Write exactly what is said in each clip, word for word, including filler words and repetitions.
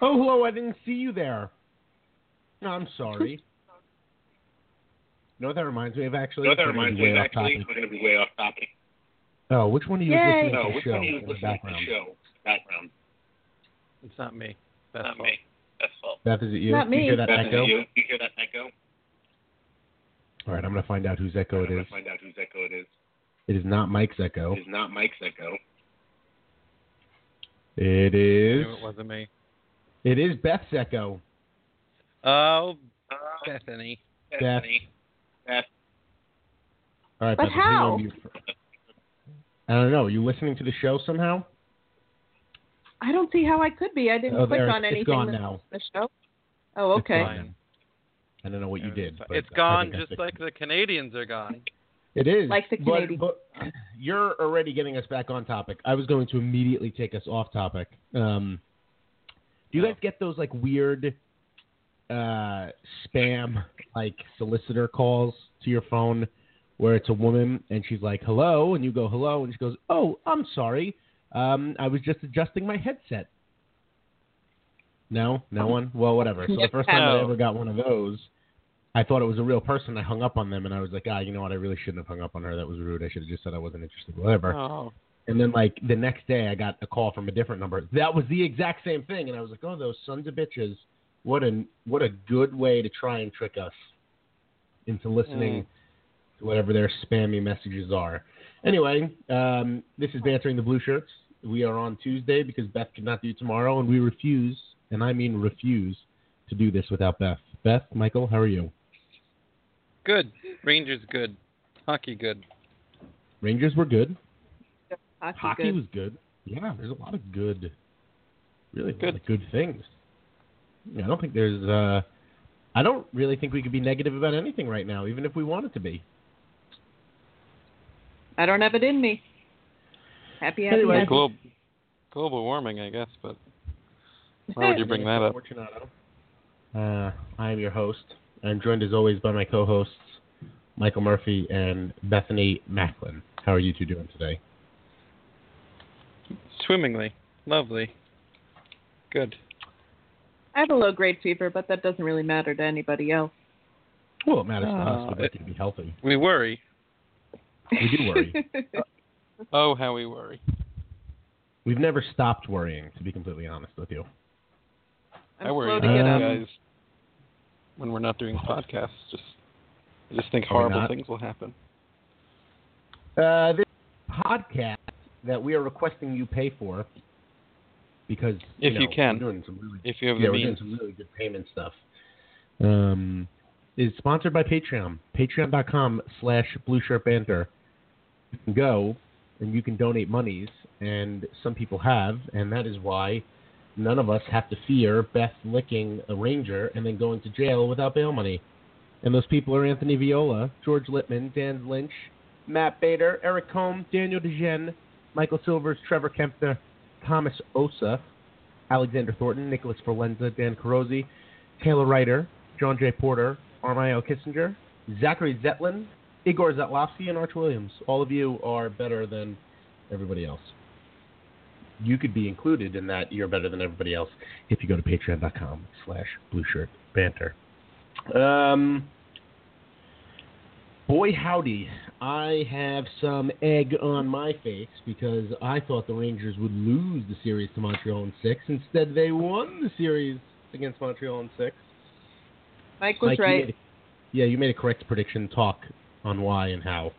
Oh, hello, I didn't see you there. No, I'm sorry. You know what that reminds me of, actually? You know what that reminds me of, actually? We're going to be way off topic. Oh, which one of you Yay. is listening No, to the which show one of you is in the listening background? to the show? Background. It's not me. That's Not fault. me. That's fault. Beth, is it you? Not me. You hear that Beth, is echo? it you? You hear that echo? All right, I'm going to find out whose echo I'm it going is. to find out whose echo it is. It is not Mike's echo. It is not Mike's echo. It I is. knew it wasn't me. It is Beth's echo. Oh, Uh, Bethany. Beth. Bethany. Beth. All right, But Beth, I'm putting you how? on mute for- I don't know. Are you listening to the show somehow? I don't see how I could be. I didn't Oh, click there, on it's anything. gone with now. The show. Oh, It's okay. gone. I don't know what you did. But It's I gone think I just fixed like it. the Canadians are gone. It is. Like the but- Canadian. But, you're already getting us back on topic. I was going to immediately take us off topic. Um, do you Oh. guys get those like weird uh, spam like solicitor calls to your phone where it's a woman and she's like, hello, and you go, hello, and she goes, oh, I'm sorry. Um, I was just adjusting my headset. No? No one? Well, whatever. So the first time I No. ever got one of those, I thought it was a real person. I hung up on them, and I was like, ah, you know what? I really shouldn't have hung up on her. That was rude. I should have just said I wasn't interested. Whatever. Oh. And then, like, the next day, I got a call from a different number. That was the exact same thing. And I was like, oh, those sons of bitches. What a, what a good way to try and trick us into listening Mm. to whatever their spammy messages are. Anyway, um, this is Bantering the Blue Shirts. We are on Tuesday because Beth could not do tomorrow, and we refuse, and I mean refuse, to do this without Beth. Beth, Michael, how are you? Good. Rangers good. Hockey good. Rangers were good. Hockey, Hockey good. was good. Yeah, there's a lot of good, really Good. good, good things. Yeah, I don't think there's. Uh, I don't really think we could be negative about anything right now, even if we wanted to be. I don't have it in me. Happy, happy, Anyway. happy. Global, global warming, I guess, but why would you bring that up? Fortunato. Uh, I am your host. I'm joined as always by my co-hosts, Michael Murphy and Bethany Macklin. How are you two doing today? Swimmingly. Lovely. Good. I have a low-grade fever, but that doesn't really matter to anybody else. Well, it matters to Uh, us. We'd like you to be healthy. We worry. We do worry. Oh, how we worry. We've never stopped worrying, to be completely honest with you. I'm I worry slow to about get you up. Um, guys when we're not doing podcasts. Just, I just think Are we horrible not? things will happen. Uh, this podcast that we are requesting you pay for, because If you, you know, can. we're doing some really, If you have yeah, the we're doing means. some really good payment stuff. Um, is sponsored by Patreon. Patreon.com slash Blue Shirt Banter. You can go and you can donate monies, and some people have, and that is why none of us have to fear Beth licking a Ranger and then going to jail without bail money. And those people are Anthony Viola, George Littman, Dan Lynch, Matt Bader, Eric Combe, Daniel DeGen, Michael Silvers, Trevor Kempner, Thomas Osa, Alexander Thornton, Nicholas Forlenza, Dan Carosi, Taylor Ryder, John J. Porter, Armael Kissinger, Zachary Zetlin, Igor Zetlovsky, and Arch Williams. All of you are better than everybody else. You could be included in that you're better than everybody else if you go to patreon.com slash Blue Shirt Banter. Um, boy, howdy. I have some egg on my face because I thought the Rangers would lose the series to Montreal in six. Instead, they won the series against Montreal in six. Mike was Mike, you right. made a- yeah, you made a correct prediction. Talk on why and how.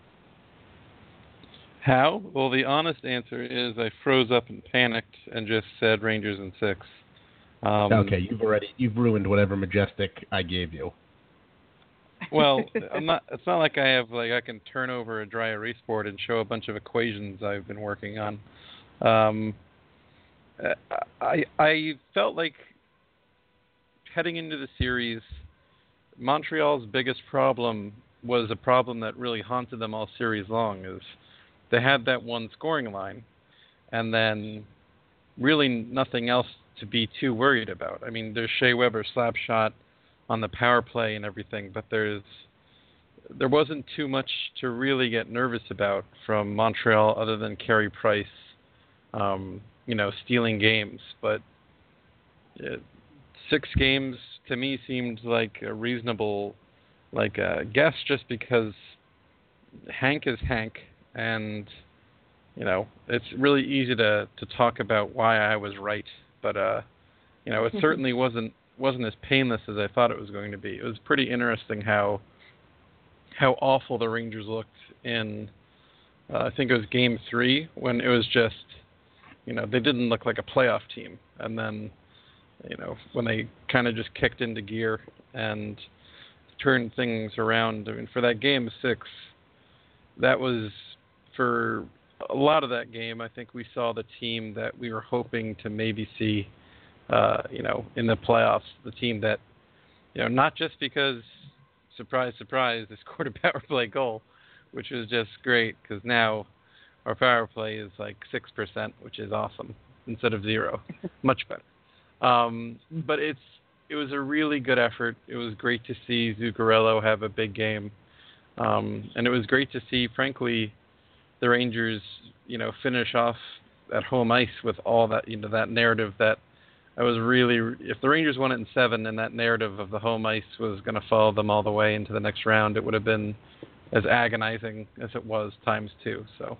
How? Well, the honest answer is I froze up and panicked and just said Rangers in six. Um, Okay, you've already you've ruined whatever majestic I gave you. Well, I'm not. It's not like I have like I can turn over a dry erase board and show a bunch of equations I've been working on. Um, I I felt like heading into the series, Montreal's biggest problem was a problem that really haunted them all series long. Is they had that one scoring line, and then really nothing else to be too worried about. I mean, there's Shea Weber slap shot on the power play and everything, but there's there wasn't too much to really get nervous about from Montreal other than Carey Price, um, you know, stealing games. But uh, six games to me seemed like a reasonable like uh, guess, just because Hank is Hank, and you know it's really easy to to talk about why I was right, but uh, you know it certainly wasn't wasn't as painless as I thought it was going to be. It was pretty interesting how how awful the Rangers looked in uh, I think it was game three, when it was just, you know, they didn't look like a playoff team, and then you know when they kind of just kicked into gear and turned things around. I mean, for that game six, that was, for a lot of that game, I think we saw the team that we were hoping to maybe see, uh, you know, in the playoffs. The team that, you know, not just because, surprise, surprise, they scored a power play goal, which was just great, because now our power play is like six percent, which is awesome, instead of zero. Much better. Um, but it's it was a really good effort. It was great to see Zuccarello have a big game. Um, and it was great to see, frankly, the Rangers, you know, finish off at home ice with all that, you know, that narrative that I was really, if the Rangers won it in seven and that narrative of the home ice was going to follow them all the way into the next round, it would have been as agonizing as it was times two. So,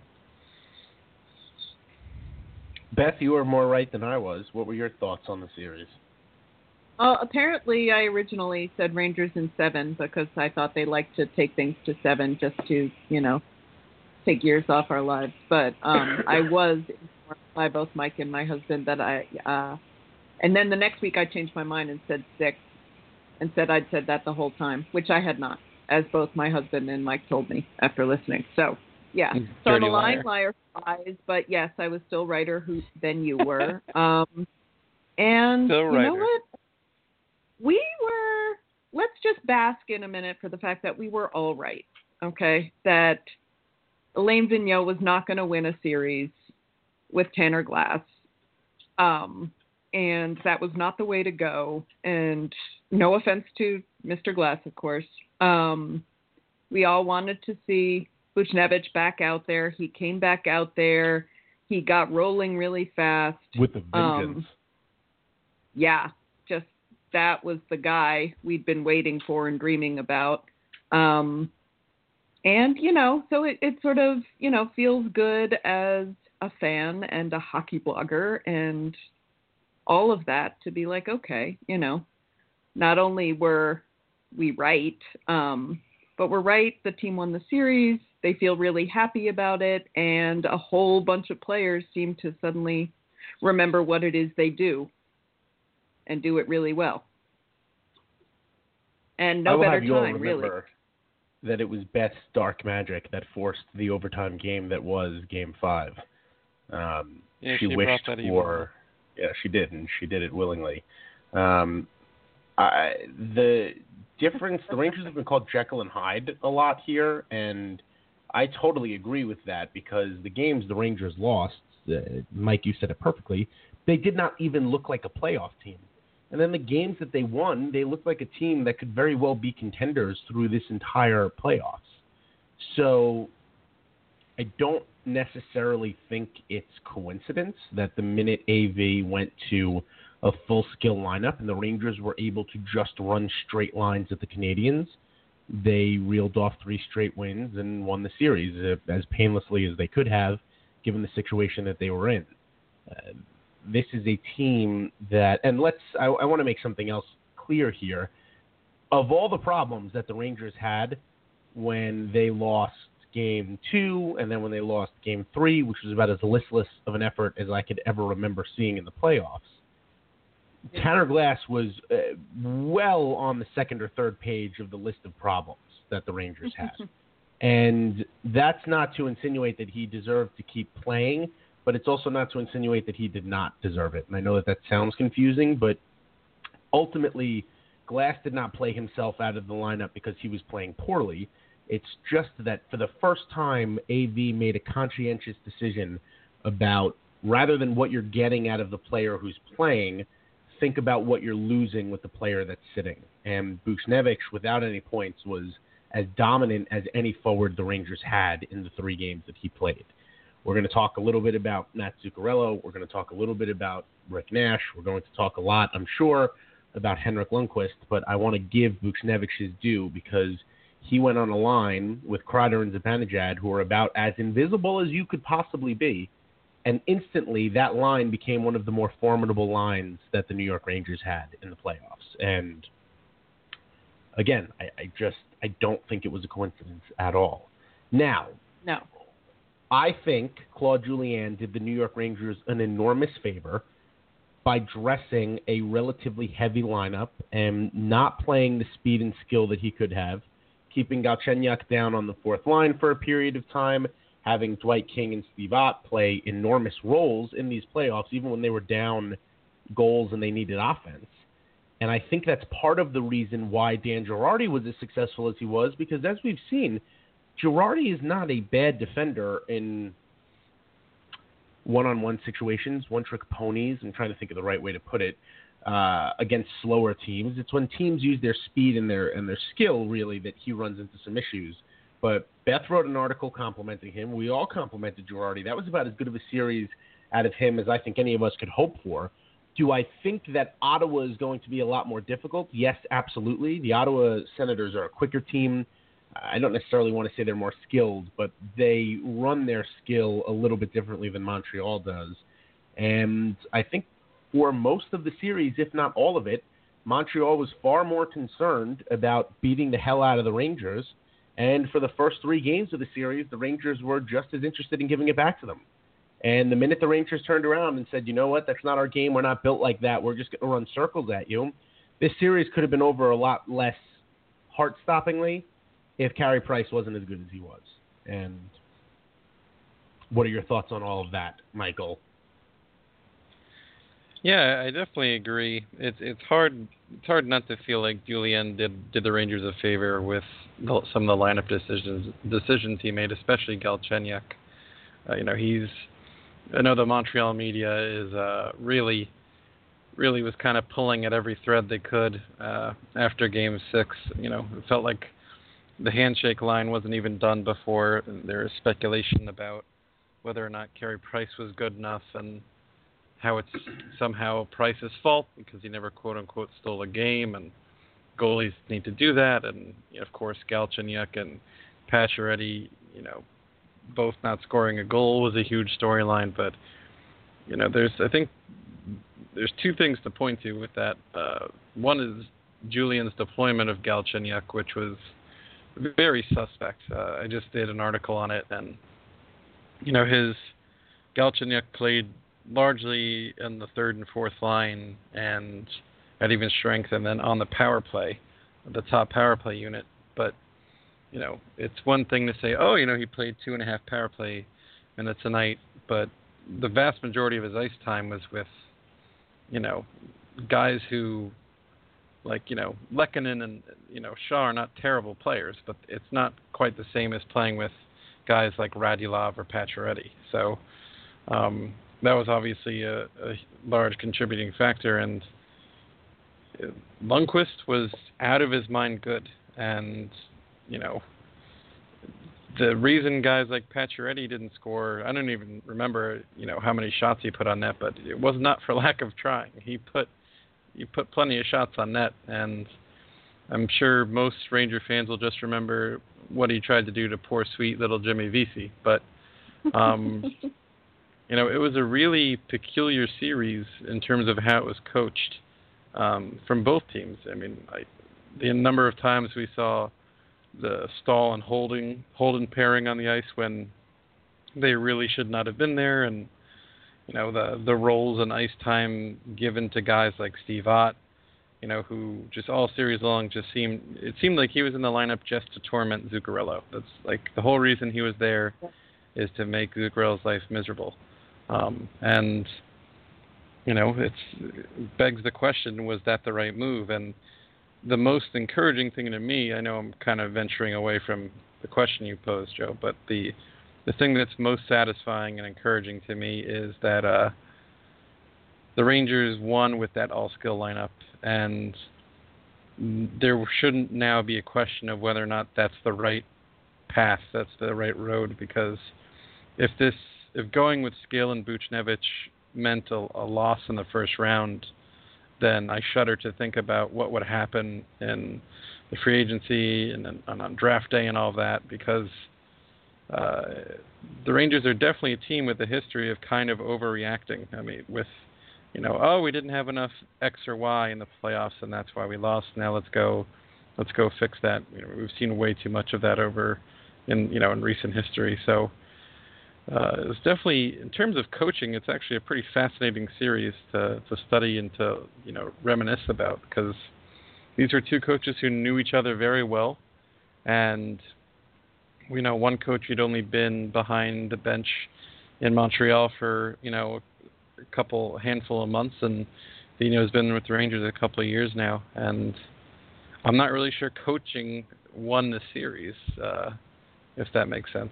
Beth, you were more right than I was. What were your thoughts on the series? Well, apparently I originally said Rangers in seven because I thought they liked to take things to seven just to, you know, take years off our lives. But um, I was informed by both Mike and my husband that I, uh, and then the next week I changed my mind and said six, and said I'd said that the whole time, which I had not, as both my husband and Mike told me after listening. So, yeah. So I'm a lying liar for eyes, but yes, I was still righter who than you were. um, and Still you writer. know what? We were, let's just bask in a minute for the fact that we were all right, okay? That Alain Vigneault was not going to win a series with Tanner Glass. Um, and that was not the way to go. And no offense to Mister Glass, of course. Um, we all wanted to see Buchnevich back out there. He came back out there. He got rolling really fast. With a vengeance. Um, yeah, just that was the guy we'd been waiting for and dreaming about. Um, and, you know, so it, it sort of, you know, feels good as a fan and a hockey blogger and all of that to be like, okay, you know, not only were we right, um, but we're right. The team won the series. They feel really happy about it. And a whole bunch of players seem to suddenly remember what it is they do and do it really well. And no I will better have you all time, really. remember that it was Beth's dark magic that forced the overtime game that was Game Five. Um, Yeah, she she wished brought that even for, more. yeah, she did, and she did it willingly. Um, I, the difference, the Rangers have been called Jekyll and Hyde a lot here, and I totally agree with that, because the games the Rangers lost, uh, Mike, you said it perfectly, they did not even look like a playoff team. And then the games that they won, they looked like a team that could very well be contenders through this entire playoffs. So I don't necessarily think it's coincidence that the minute A V went to a full-skill lineup and the Rangers were able to just run straight lines at the Canadiens, they reeled off three straight wins and won the series uh, as painlessly as they could have, given the situation that they were in. Uh, this is a team that, and let's, I, I want to make something else clear here. Of all the problems that the Rangers had when they lost game two and then when they lost game three, which was about as listless of an effort as I could ever remember seeing in the playoffs, Tanner Glass was uh, well on the second or third page of the list of problems that the Rangers had. And that's not to insinuate that he deserved to keep playing, but it's also not to insinuate that he did not deserve it. And I know that that sounds confusing, but ultimately Glass did not play himself out of the lineup because he was playing poorly. It's just that for the first time, A V made a conscientious decision about, rather than what you're getting out of the player who's playing, think about what you're losing with the player that's sitting. And Buchnevich, without any points, was as dominant as any forward the Rangers had in the three games that he played. We're going to talk a little bit about Matt Zuccarello. We're going to talk a little bit about Rick Nash. We're going to talk a lot, I'm sure, about Henrik Lundqvist, but I want to give Buchnevich his due because he went on a line with Kreider and Zibanejad, who are about as invisible as you could possibly be, and instantly that line became one of the more formidable lines that the New York Rangers had in the playoffs. And again, I, I just I don't think it was a coincidence at all. Now, No. I think Claude Julien did the New York Rangers an enormous favor by dressing a relatively heavy lineup and not playing the speed and skill that he could have, keeping Galchenyuk down on the fourth line for a period of time, having Dwight King and Steve Ott play enormous roles in these playoffs, even when they were down goals and they needed offense. And I think that's part of the reason why Dan Girardi was as successful as he was, because as we've seen, Girardi is not a bad defender in one-on-one situations, one-trick ponies. I'm trying to think of the right way to put it, uh, against slower teams. It's when teams use their speed and their and their skill, really, that he runs into some issues. But Beth wrote an article complimenting him. We all complimented Girardi. That was about as good of a series out of him as I think any of us could hope for. Do I think that Ottawa is going to be a lot more difficult? Yes, absolutely. The Ottawa Senators are a quicker team. I don't necessarily want to say they're more skilled, but they run their skill a little bit differently than Montreal does. And I think for most of the series, if not all of it, Montreal was far more concerned about beating the hell out of the Rangers. And for the first three games of the series, the Rangers were just as interested in giving it back to them. And the minute the Rangers turned around and said, you know what, that's not our game, we're not built like that, we're just going to run circles at you, this series could have been over a lot less heart-stoppingly if Carey Price wasn't as good as he was. And what are your thoughts on all of that, Michael? Yeah, I definitely agree. It's it's hard it's hard not to feel like Julien did did the Rangers a favor with the, some of the lineup decisions decisions he made, especially Galchenyuk. Uh, you know, he's I know the Montreal media is uh, really really was kind of pulling at every thread they could uh, after Game Six. You know, it felt like the handshake line wasn't even done before there was speculation about whether or not Carey Price was good enough and how it's somehow Price's fault because he never quote-unquote stole a game, and goalies need to do that. And, you know, of course, Galchenyuk and Pacioretty, you know, both not scoring a goal was a huge storyline. But, you know, there's I think there's two things to point to with that. Uh, one is Julien's deployment of Galchenyuk, which was very suspect. Uh, I just did an article on it, and you know his Galchenyuk played largely in the third and fourth line, and at even strength, and then on the power play, the top power play unit. But you know, it's one thing to say, oh, you know, he played two and a half power play minutes a night, but the vast majority of his ice time was with, you know, guys who. Like, you know, Lehkonen and, you know, Shaw are not terrible players, but it's not quite the same as playing with guys like Radulov or Pacioretty. So um, that was obviously a, a large contributing factor. And Lundqvist was out of his mind good. And, you know, the reason guys like Pacioretty didn't score, I don't even remember, you know, how many shots he put on net, but it was not for lack of trying. He put You put plenty of shots on net, and I'm sure most Ranger fans will just remember what he tried to do to poor sweet little Jimmy Vesey. But, um, you know, it was a really peculiar series in terms of how it was coached um, from both teams. I mean, I, the number of times we saw the Stahl and Holding, Holden pairing on the ice when they really should not have been there, and you know, the the roles and ice time given to guys like Steve Ott, you know, who just all series long just seemed, it seemed like he was in the lineup just to torment Zuccarello. That's like the whole reason he was there is to make Zuccarello's life miserable. Um, and, you know, it's, it begs the question, was that the right move? And the most encouraging thing to me, I know I'm kind of venturing away from the question you posed, Joe, but the The thing that's most satisfying and encouraging to me is that uh, the Rangers won with that all-skill lineup, and there shouldn't now be a question of whether or not that's the right path, that's the right road, because if this if going with Scale and Buchnevich meant a, a loss in the first round, then I shudder to think about what would happen in the free agency and, and on draft day and all of that, because uh, the Rangers are definitely a team with a history of kind of overreacting. I mean, with, you know, oh, we didn't have enough X or Y in the playoffs, and that's why we lost. Now let's go, let's go fix that. You know, we've seen way too much of that over in, you know, in recent history. So uh, it's definitely, in terms of coaching, it's actually a pretty fascinating series to to study and to, you know, reminisce about, because these are two coaches who knew each other very well, and you know, one coach who'd only been behind the bench in Montreal for, you know, a couple, handful of months, and Dino has been with the Rangers a couple of years now, and I'm not really sure coaching won the series, uh, if that makes sense.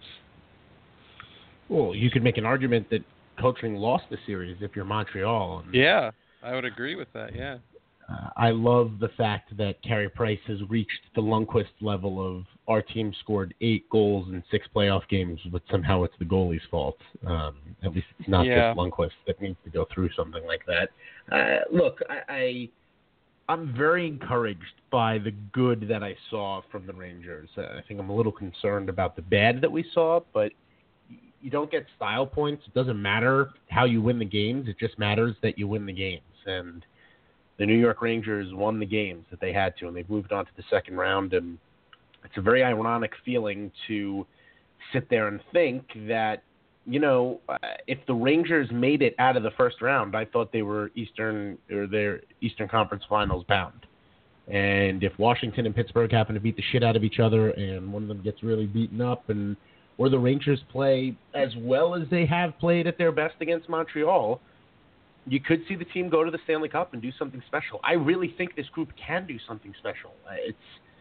Well, you could make an argument that coaching lost the series if you're Montreal. And, yeah, I would agree with that, yeah. Uh, I love the fact that Carey Price has reached the Lundqvist level of our team scored eight goals in six playoff games, but somehow it's the goalie's fault. Um, at least it's not yeah. just Lundqvist that needs to go through something like that. Uh, look, I, I, I'm very encouraged by the good that I saw from the Rangers. Uh, I think I'm a little concerned about the bad that we saw, but you don't get style points. It doesn't matter how you win the games. It just matters that you win the games. And the New York Rangers won the games that they had to, and they've moved on to the second round. And it's a very ironic feeling to sit there and think that, you know, uh, if the Rangers made it out of the first round, I thought they were Eastern or their Eastern Conference Finals bound. And if Washington and Pittsburgh happen to beat the shit out of each other, and one of them gets really beaten up, and or the Rangers play as well as they have played at their best against Montreal, you could see the team go to the Stanley Cup and do something special. I really think this group can do something special. It's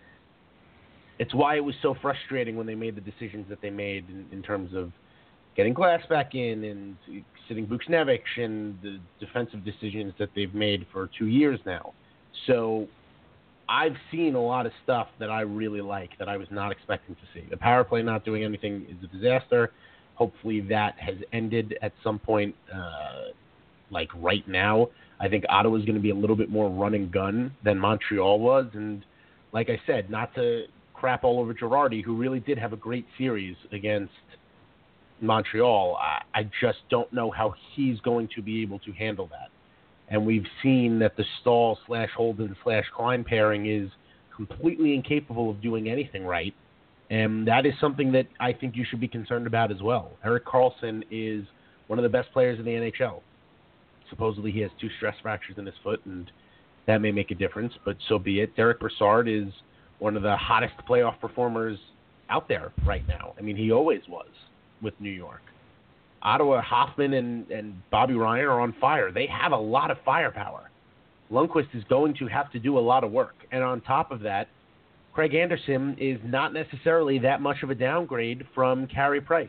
it's why it was so frustrating when they made the decisions that they made in, in terms of getting Glass back in and sitting Buchnevich and the defensive decisions that they've made for two years now. So I've seen a lot of stuff that I really like that I was not expecting to see. The power play not doing anything is a disaster. Hopefully that has ended at some point, uh, like right now. I think Ottawa's going to be a little bit more run and gun than Montreal was. And like I said, not to crap all over Girardi, who really did have a great series against Montreal, I, I just don't know how he's going to be able to handle that. And we've seen that the Stahl slash Holden slash Klein pairing is completely incapable of doing anything right. And that is something that I think you should be concerned about as well. Erik Karlsson is one of the best players in the N H L. Supposedly he has two stress fractures in his foot, and that may make a difference, but so be it. Derek Brassard is one of the hottest playoff performers out there right now. I mean, he always was with New York. Ottawa, Hoffman, and, and Bobby Ryan are on fire. They have a lot of firepower. Lundqvist is going to have to do a lot of work. And on top of that, Craig Anderson is not necessarily that much of a downgrade from Carey Price.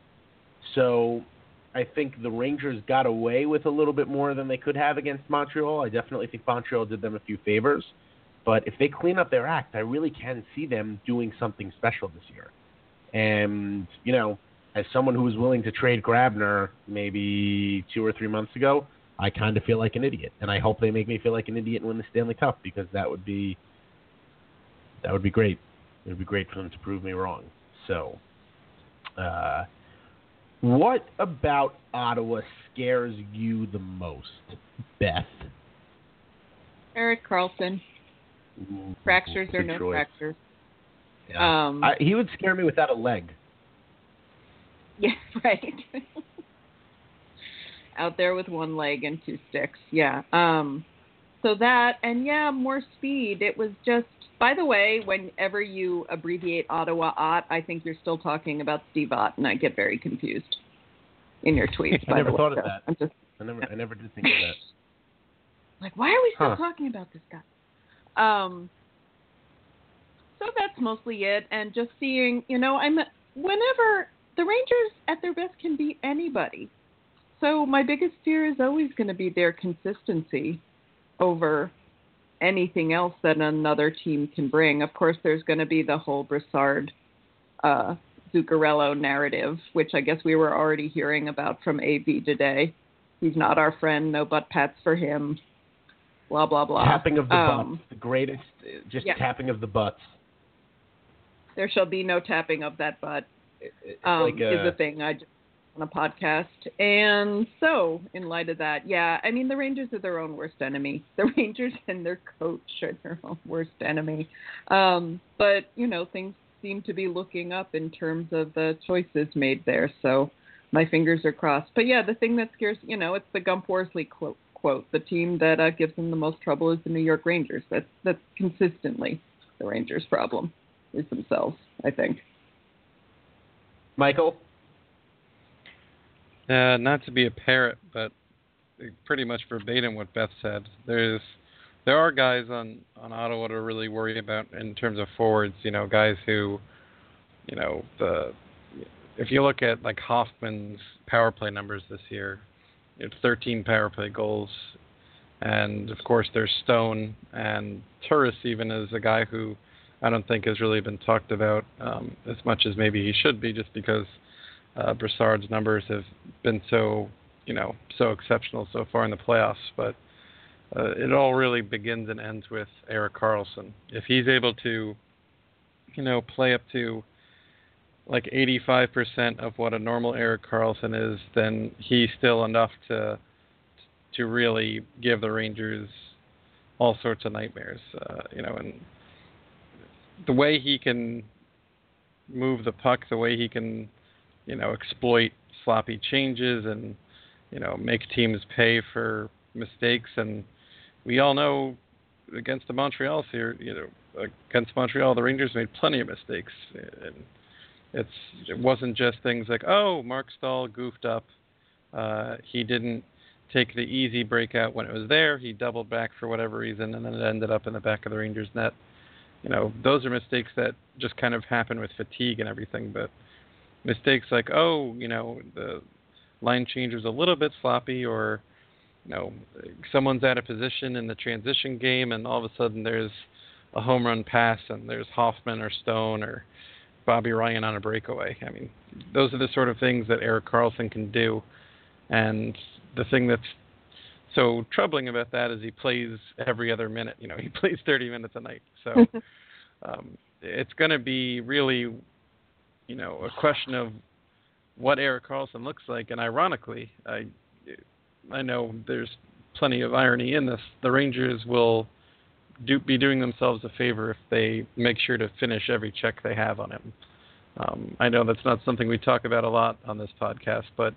So I think the Rangers got away with a little bit more than they could have against Montreal. I definitely think Montreal did them a few favors. But if they clean up their act, I really can see them doing something special this year. And, you know, as someone who was willing to trade Grabner maybe two or three months ago, I kind of feel like an idiot. And I hope they make me feel like an idiot and win the Stanley Cup, because that would be that would be great. It would be great for them to prove me wrong. So, uh, what about Ottawa scares you the most, Beth? Erik Karlsson. Ooh, Fractures or good no choice. fractures. Yeah. Um, I, he would scare me without a leg. Yeah, right. Out there with one leg and two sticks. Yeah. Um, so that, and yeah, more speed. It was just, by the way, whenever you abbreviate Ottawa Ott, I think you're still talking about Steve Ott, and I get very confused in your tweets. I by never the thought way, of that. I'm just, I never, I never did think of that. like, why are we still Huh. talking about this guy? Um, so that's mostly it. And just seeing, you know, I'm, whenever the Rangers at their best can beat anybody. So my biggest fear is always going to be their consistency over anything else that another team can bring. Of course, there's going to be the whole Brassard uh, Zuccarello narrative, which I guess we were already hearing about from A V today. He's not our friend, no butt pats for him, blah, blah, blah. Tapping of the um, butts, the greatest, just yeah. tapping of the butts. There shall be no tapping of that butt, It's um, like a, is a thing I just on a podcast. And so, in light of that, yeah, I mean, the Rangers are their own worst enemy. The Rangers and their coach are their own worst enemy. Um, but, you know, things seem to be looking up in terms of the choices made there. So my fingers are crossed. But, yeah, the thing that scares, you know, it's the Gump Worsley quote. quote the team that uh, gives them the most trouble is the New York Rangers. That's, that's consistently the Rangers' problem, is themselves, I think. Michael? Uh, not to be a parrot, but pretty much verbatim what Beth said. There's, there are guys on, on Ottawa to really worry about in terms of forwards. You know, guys who, you know, the if you look at like Hoffman's power play numbers this year, it's thirteen power play goals, and of course there's Stone and Turris. Even as a guy who I don't think has really been talked about um, as much as maybe he should be, just because. Uh, Brassard's numbers have been so, you know, so exceptional so far in the playoffs. But uh, it all really begins and ends with Erik Karlsson. If he's able to, you know, play up to like eighty-five percent of what a normal Erik Karlsson is, then he's still enough to to really give the Rangers all sorts of nightmares. Uh, you know, and the way he can move the puck, the way he can you know, exploit sloppy changes and, you know, make teams pay for mistakes. And we all know against the Montreal here, you know, against Montreal, the Rangers made plenty of mistakes. And it's, it wasn't just things like, oh, Mark Stahl goofed up. Uh, he didn't take the easy breakout when it was there. He doubled back for whatever reason, and then it ended up in the back of the Rangers' net. You know, those are mistakes that just kind of happen with fatigue and everything, but mistakes like, oh, you know, the line change was a little bit sloppy, or, you know, someone's out of position in the transition game and all of a sudden there's a home run pass and there's Hoffman or Stone or Bobby Ryan on a breakaway. I mean, those are the sort of things that Erik Karlsson can do. And the thing that's so troubling about that is he plays every other minute. You know, he plays thirty minutes a night. So um, it's going to be really... you know, a question of what Erik Karlsson looks like. And ironically, I I know there's plenty of irony in this. The Rangers will do, be doing themselves a favor if they make sure to finish every check they have on him. Um, I know that's not something we talk about a lot on this podcast, but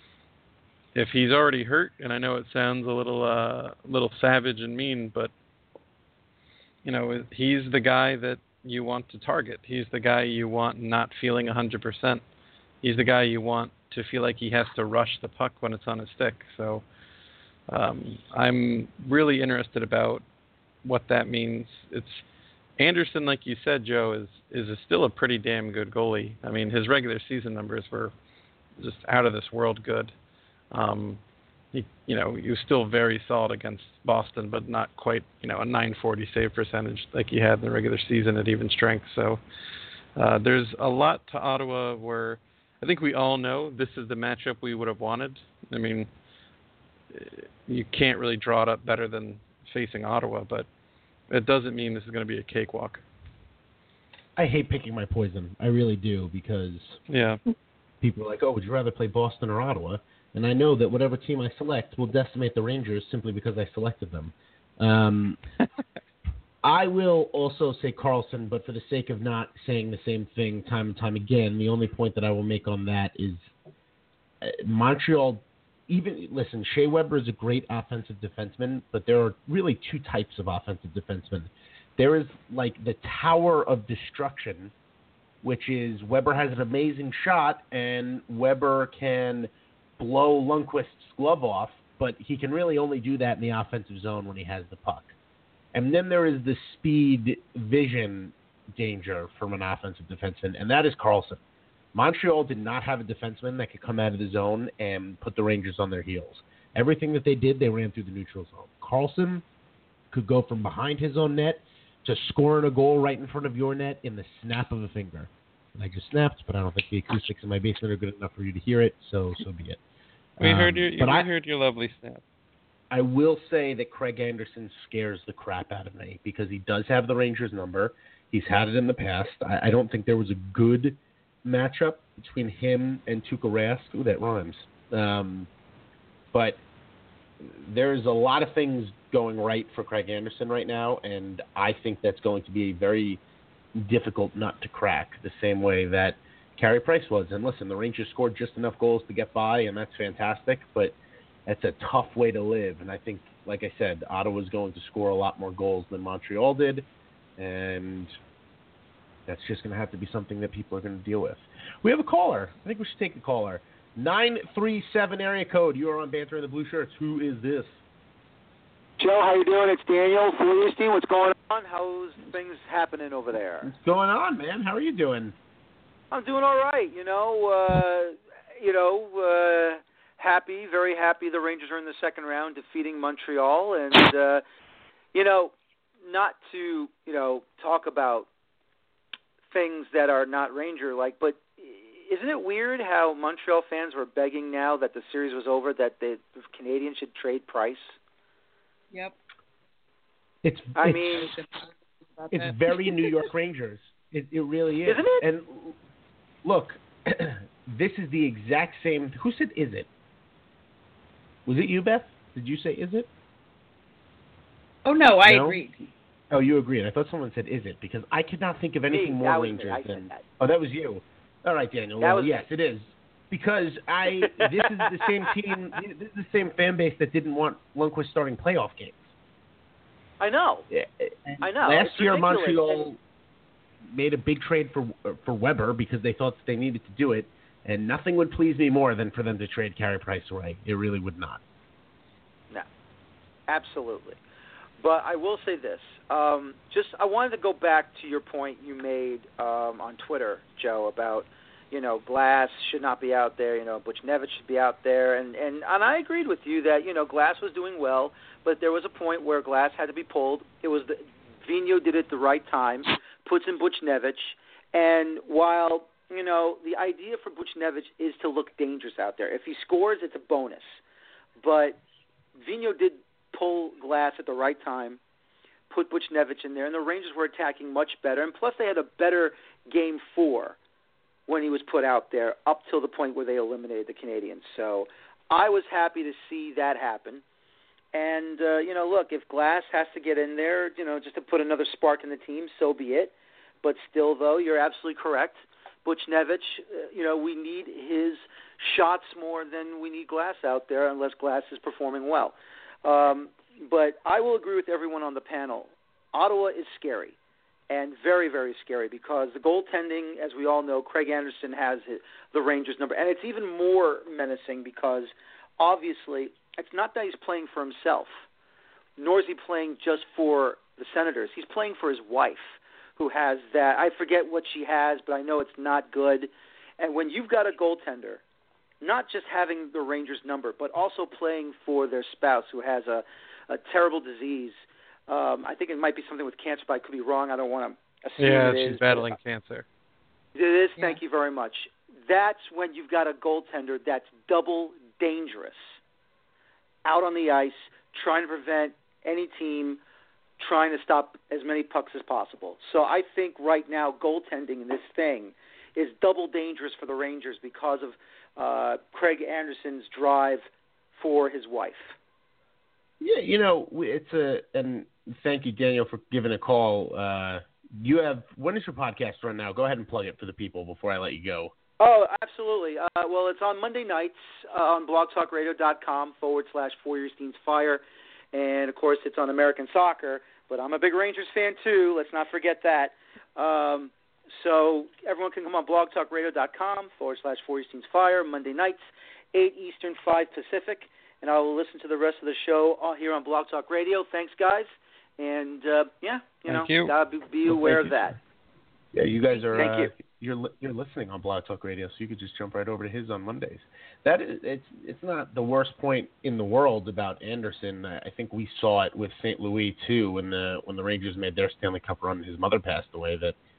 if he's already hurt, and I know it sounds a little uh, little savage and mean, but, you know, he's the guy that you want to target. He's the guy you want not feeling one hundred percent. He's the guy you want to feel like he has to rush the puck when it's on his stick. So um, I'm really interested about what that means. It's Anderson, like you said, Joe, is is a still a pretty damn good goalie. I mean, his regular season numbers were just out of this world good. Um, He, you know, he was still very solid against Boston, but not quite, you know, a nine forty save percentage like he had in the regular season at even strength. So uh, there's a lot to Ottawa where I think we all know this is the matchup we would have wanted. I mean, you can't really draw it up better than facing Ottawa, but it doesn't mean this is going to be a cakewalk. I hate picking my poison. I really do, because yeah, people are like, oh, would you rather play Boston or Ottawa? And I know that whatever team I select will decimate the Rangers simply because I selected them. Um, I will also say Karlsson, but for the sake of not saying the same thing time and time again, the only point that I will make on that is uh, Montreal, even, listen, Shea Weber is a great offensive defenseman, but there are really two types of offensive defensemen. There is like the tower of destruction, which is Weber has an amazing shot and Weber can blow Lundqvist's glove off, but he can really only do that in the offensive zone when he has the puck. And then there is the speed vision danger from an offensive defenseman, and that is Karlsson. Montreal did not have a defenseman that could come out of the zone and put the Rangers on their heels. Everything that they did, they ran through the neutral zone. Karlsson could go from behind his own net to scoring a goal right in front of your net in the snap of a finger. And I just snapped, but I don't think the acoustics in my basement are good enough for you to hear it, so so be it. We um, heard your we I, heard your lovely snap. I will say that Craig Anderson scares the crap out of me because he does have the Rangers number. He's had it in the past. I, I don't think there was a good matchup between him and Tuukka Rask. Ooh, that rhymes. Um, but there's a lot of things going right for Craig Anderson right now, and I think that's going to be a very difficult nut to crack, the same way that Carey Price was. And listen, the Rangers scored just enough goals to get by, and that's fantastic, but that's a tough way to live. And I think, like I said, Ottawa's going to score a lot more goals than Montreal did, and that's just going to have to be something that people are going to deal with. We have a caller. I think we should take a caller. nine three seven area code. You are on Banter in the Blue Shirts. Who is this? Joe, how you doing? It's Daniel Feuerstein. What's going on? How's things happening over there? What's going on, man? How are you doing? I'm doing all right. You know, uh, you know, uh, happy, very happy. The Rangers are in the second round, defeating Montreal, and uh, you know, not to you know talk about things that are not Ranger-like, but isn't it weird how Montreal fans were begging now that the series was over that the Canadiens should trade Price? Yep. It's, I it's, mean, it's very New York Rangers. It, it really is. Isn't it? And look, this is the exact same. Who said is it? Was it you, Beth? Did you say is it? Oh, no, I No? agreed. Oh, you agreed. I thought someone said is it, because I could not think of anything Me, more that was me. Rangers I said than. that. Oh, that was you. All right, Daniel. That Well, was yes, it is. Because I this is the same team, this is the same fan base that didn't want Lundqvist starting playoff games. I know. And I know. Last It's year, ridiculous. Montreal made a big trade for for Weber because they thought that they needed to do it, and nothing would please me more than for them to trade Carey Price away. It really would not. No, absolutely. But I will say this. Um, just I wanted to go back to your point you made um, on Twitter, Joe, about, you know, Glass should not be out there, you know, Buchnevich should be out there. And, and, and I agreed with you that, you know, Glass was doing well, but there was a point where Glass had to be pulled. It was the, Vigneault did it at the right time, puts in Buchnevich. And while, you know, the idea for Buchnevich is to look dangerous out there. If he scores, it's a bonus. But Vigneault did pull Glass at the right time, put Buchnevich in there, and the Rangers were attacking much better. And plus they had a better game four when he was put out there up till the point where they eliminated the Canadiens. So I was happy to see that happen. And, uh, you know, look, if Glass has to get in there, you know, just to put another spark in the team, so be it. But still, though, you're absolutely correct. Buchnevich, uh, you know, we need his shots more than we need Glass out there unless Glass is performing well. Um, but I will agree with everyone on the panel. Ottawa is scary, and very, very scary, because the goaltending, as we all know, Craig Anderson has the Rangers number. And it's even more menacing because, obviously, it's not that he's playing for himself, nor is he playing just for the Senators. He's playing for his wife, who has that. I forget what she has, but I know it's not good. And when you've got a goaltender, not just having the Rangers number, but also playing for their spouse who has a, a terrible disease. Um, I think it might be something with cancer, but I could be wrong. I don't want to assume Yeah, it she's is, battling but cancer. It is. Yeah. Thank you very much. That's when you've got a goaltender that's double dangerous out on the ice, trying to prevent any team trying to stop as many pucks as possible. So I think right now goaltending in this thing is double dangerous for the Rangers because of uh, Craig Anderson's drive for his wife. Yeah, you know, we- it's a and thank you, Daniel, for giving a call. Uh, you have when is your podcast run now? Go ahead and plug it for the people before I let you go. Oh, absolutely. Uh, well, it's on Monday nights uh, on blogtalkradio.com forward slash Feuerstein's Fire. And, of course, it's on American Soccer. But I'm a big Rangers fan, too. Let's not forget that. Um, so everyone can come on blogtalkradio.com forward slash Feuerstein's Fire Monday nights, eight Eastern, five Pacific. And I will listen to the rest of the show all here on Blog Talk Radio. Thanks, guys. And, uh, yeah, you Thank know, you. gotta be, be Well, aware thank of you, that. sir. Yeah, you guys are. Thank uh, you. You're li- you're listening on Blog Talk Radio, so you could just jump right over to his on Mondays. That is, it's it's not the worst point in the world about Anderson. I I think we saw it with Saint Louis too when the when the Rangers made their Stanley Cup run and his mother passed away. That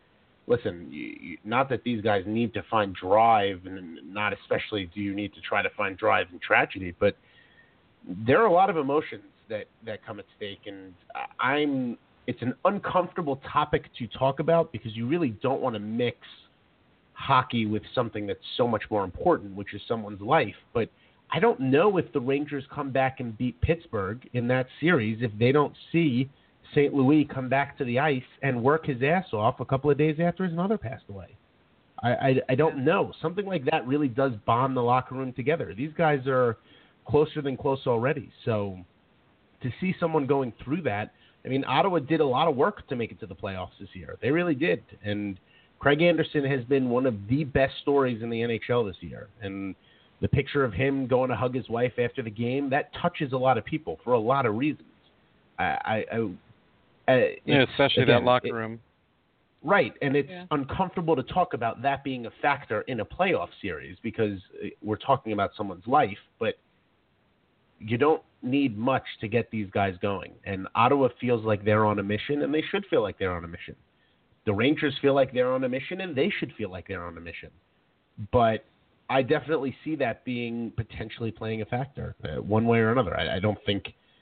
listen, you, you, not that these guys need to find drive, and not especially do you need to try to find drive in tragedy, but there are a lot of emotions that, that come at stake, and I'm. It's an uncomfortable topic to talk about because you really don't want to mix hockey with something that's so much more important, which is someone's life. But I don't know if the Rangers come back and beat Pittsburgh in that series if they don't see Saint Louis come back to the ice and work his ass off a couple of days after his mother passed away. I, I, I don't know. Something like that really does bond the locker room together. These guys are closer than close already. So to see someone going through that, I mean, Ottawa did a lot of work to make it to the playoffs this year. They really did. And Craig Anderson has been one of the best stories in the N H L this year. And the picture of him going to hug his wife after the game, that touches a lot of people for a lot of reasons. I, I, I uh, yeah, especially again, that locker it, room. Right, and it's yeah. uncomfortable to talk about that being a factor in a playoff series because we're talking about someone's life, but you don't need much to get these guys going. And Ottawa feels like they're on a mission, and they should feel like they're on a mission. The Rangers feel like they're on a mission, and they should feel like they're on a mission. But I definitely see that being potentially playing a factor uh, one way or another. I, I don't think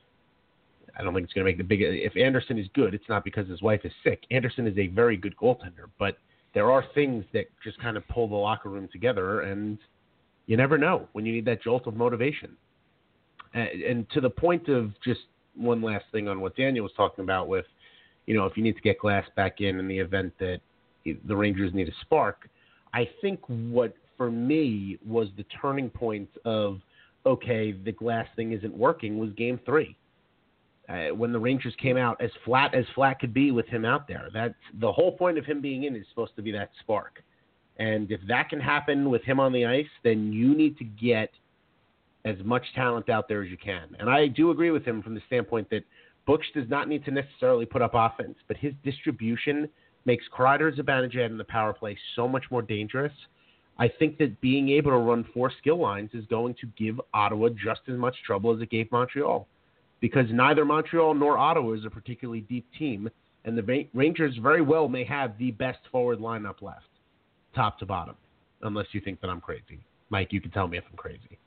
I don't think it's going to make the big. If Anderson is good, it's not because his wife is sick. Anderson is a very good goaltender, but there are things that just kind of pull the locker room together, and you never know when you need that jolt of motivation. And, and to the point of just one last thing on what Daniel was talking about with, you know, if you need to get Glass back in in the event that the Rangers need a spark, I think what for me was the turning point of, okay, the Glass thing isn't working was game three. Uh, when the Rangers came out as flat as flat could be with him out there. That's the whole point of him being in is supposed to be that spark. And if that can happen with him on the ice, then you need to get as much talent out there as you can. And I do agree with him from the standpoint that Butch does not need to necessarily put up offense, but his distribution makes Kreider Zibanejad in the power play so much more dangerous. I think that being able to run four skill lines is going to give Ottawa just as much trouble as it gave Montreal, because neither Montreal nor Ottawa is a particularly deep team, and the Rangers very well may have the best forward lineup left, top to bottom, unless you think that I'm crazy. Mike, you can tell me if I'm crazy.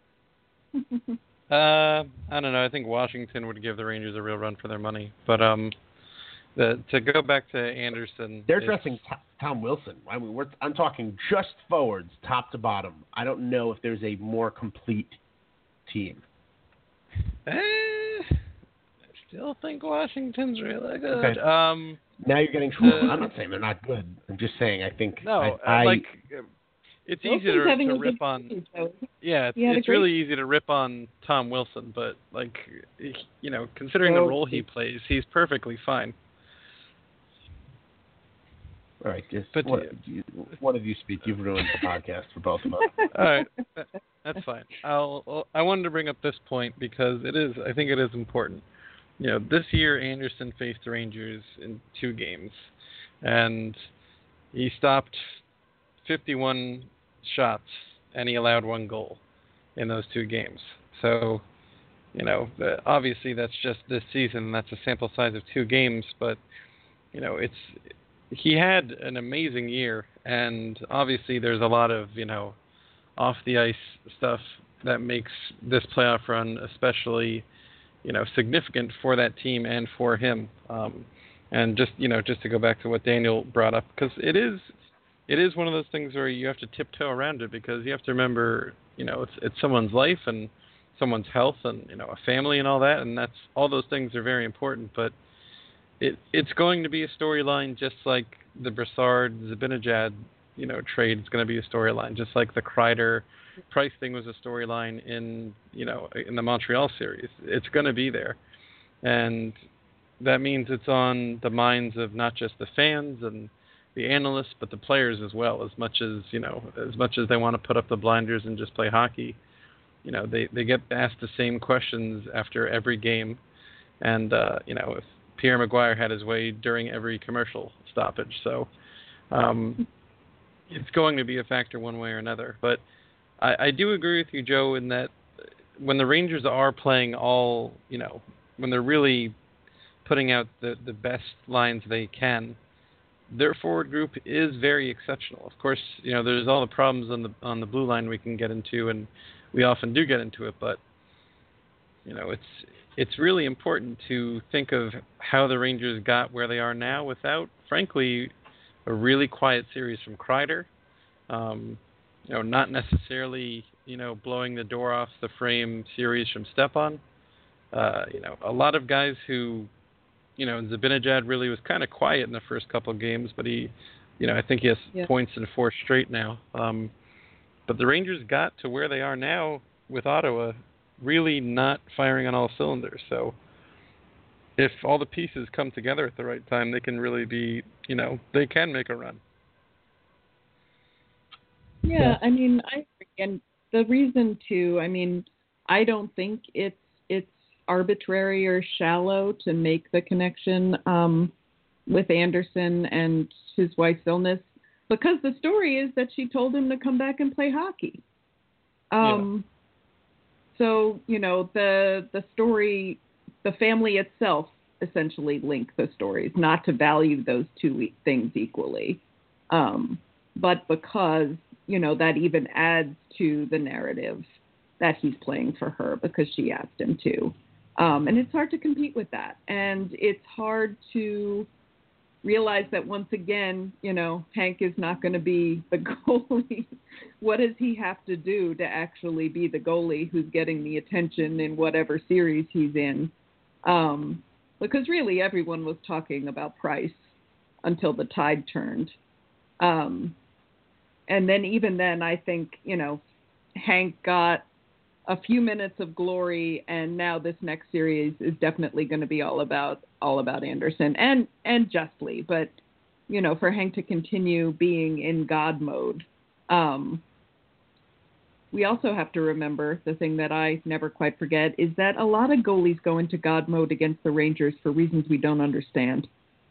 uh, I don't know. I think Washington would give the Rangers a real run for their money. But um, the, to go back to Anderson, they're dressing t- Tom Wilson. I mean, we're, I'm talking just forwards, top to bottom. I don't know if there's a more complete team. Eh, I still think Washington's really good. Okay. Um, now you're getting trolled. Uh, I'm not saying they're not good. I'm just saying I think no, I, I like it's easy to, to rip on. Season, yeah, it's, it's great... really easy to rip on Tom Wilson, but like you know, considering oh, the role he plays, he's perfectly fine. All right, just but, what, you, one of you speak. You've ruined the podcast for both of us. All right, that's fine. I'll. I wanted to bring up this point because it is. I think it is important. You know, this year Anderson faced the Rangers in two games, and he stopped fifty-one shots and he allowed one goal in those two games. So, you know, obviously that's just this season. That's a sample size of two games, but you know, it's. He had an amazing year, and obviously there's a lot of, you know, off the ice stuff that makes this playoff run especially, you know, significant for that team and for him. Um, and just, you know, just to go back to what Daniel brought up, because it is, it is one of those things where you have to tiptoe around it, because you have to remember, you know, it's it's someone's life and someone's health and, you know, a family and all that, and that's all those things are very important, but It it's going to be a storyline, just like the Brassard Zibanejad, you know, trade is going to be a storyline, just like the Kreider Price thing was a storyline in, you know, in the Montreal series. It's going to be there, and that means it's on the minds of not just the fans and the analysts, but the players as well. As much as you know, as much as they want to put up the blinders and just play hockey, you know, they they get asked the same questions after every game, and uh, you know if Pierre Maguire had his way during every commercial stoppage. So um, it's going to be a factor one way or another. But I, I do agree with you, Joe, in that when the Rangers are playing all, you know, when they're really putting out the, the best lines they can, their forward group is very exceptional. Of course, you know, there's all the problems on the on the blue line we can get into, and we often do get into it. But you know, it's it's really important to think of how the Rangers got where they are now without, frankly, a really quiet series from Kreider. Um, you know, not necessarily, you know, blowing the door off the frame series from Stepan. Uh, you know, a lot of guys who, you know, Zibanejad really was kind of quiet in the first couple of games, but he, you know, I think he has yeah. points in four straight now. Um, but the Rangers got to where they are now with Ottawa really not firing on all cylinders. So if all the pieces come together at the right time, they can really be, you know, they can make a run. Yeah, I mean, I and the reason too, I mean, I don't think it's it's arbitrary or shallow to make the connection um, with Anderson and his wife's illness, because the story is that she told him to come back and play hockey. Um, yeah. So, you know, the the story, the family itself essentially link the stories, not to value those two things equally, um, but because, you know, that even adds to the narrative that he's playing for her because she asked him to. Um, and it's hard to compete with that. And it's hard to realize that once again, you know, Hank is not going to be the goalie. What does he have to do to actually be the goalie who's getting the attention in whatever series he's in? Um, because really everyone was talking about Price until the tide turned. Um, and then even then, I think, you know, Hank got a few minutes of glory, and now this next series is definitely going to be all about all about Anderson, and and justly. But you know, for Hank to continue being in God mode, um, we also have to remember the thing that I never quite forget is that a lot of goalies go into God mode against the Rangers for reasons we don't understand.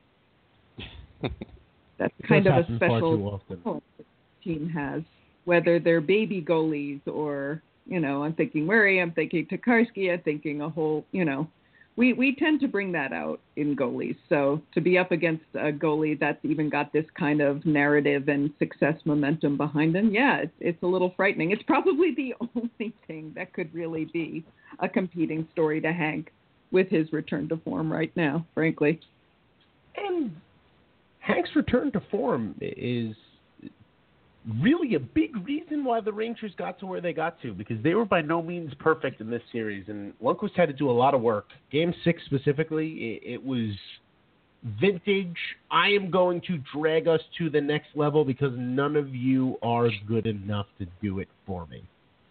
That's kind of a special the team has, whether they're baby goalies or, you know, I'm thinking Murray, I'm thinking Tokarski, I'm thinking a whole, you know, we, we tend to bring that out in goalies. So to be up against a goalie that's even got this kind of narrative and success momentum behind him, yeah, it's, it's a little frightening. It's probably the only thing that could really be a competing story to Hank with his return to form right now, frankly. And Hank's return to form is really a big reason why the Rangers got to where they got to, because they were by no means perfect in this series, and Lundqvist had to do a lot of work. Game six specifically, it, it was vintage. I am going to drag us to the next level because none of you are good enough to do it for me.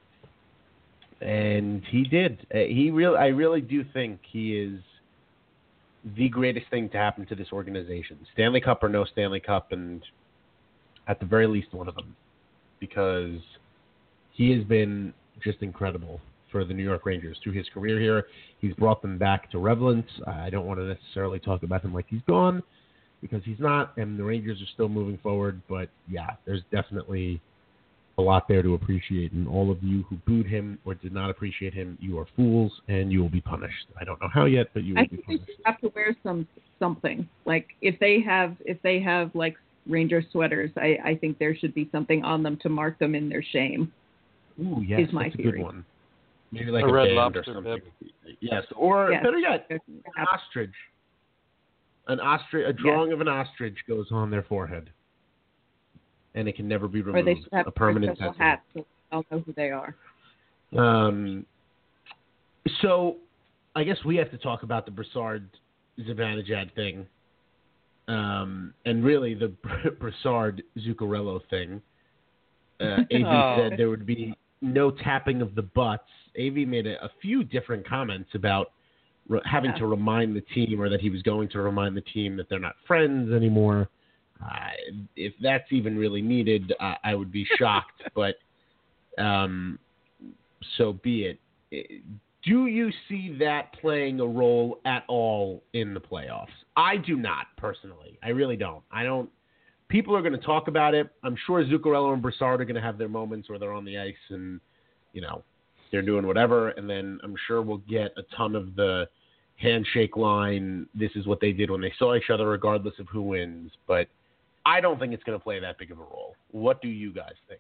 And he did. Uh, he really, I really do think he is the greatest thing to happen to this organization. Stanley Cup or no Stanley Cup, and at the very least one of them, because he has been just incredible for the New York Rangers through his career here. He's brought them back to relevance. I don't want to necessarily talk about him like he's gone, because he's not, and the Rangers are still moving forward. But yeah, there's definitely a lot there to appreciate, and all of you who booed him or did not appreciate him, you are fools, and you will be punished. I don't know how yet, but you will I be think punished. they should have to wear some something. Like if they have if they have like Ranger sweaters, I, I think there should be something on them to mark them in their shame. Ooh, yes, is my that's a theory. good one. Maybe like A a, red band or lobster something. bib. Yes, or Yes. better yet, an ostrich. An ostrich, a drawing of an ostrich goes on their forehead, and it can never be removed. Or they should have a permanent special tattoo. hats so I'll know who they are. Um. So, I guess we have to talk about the Brassard Zibanejad thing. Um, and really the Brassard Zuccarello thing. Uh, A V Oh. said there would be no tapping of the butts. A V made a, a few different comments about re- having Yeah. to remind the team, or that he was going to remind the team that they're not friends anymore. Uh, if that's even really needed, uh, I would be shocked, but um, so be it. it. Do you see that playing a role at all in the playoffs? I do not, personally. I really don't. I don't. People are going to talk about it. I'm sure Zuccarello and Brassard are going to have their moments where they're on the ice and, you know, they're doing whatever. And then I'm sure we'll get a ton of the handshake line. This is what they did when they saw each other, regardless of who wins. But I don't think it's going to play that big of a role. What do you guys think?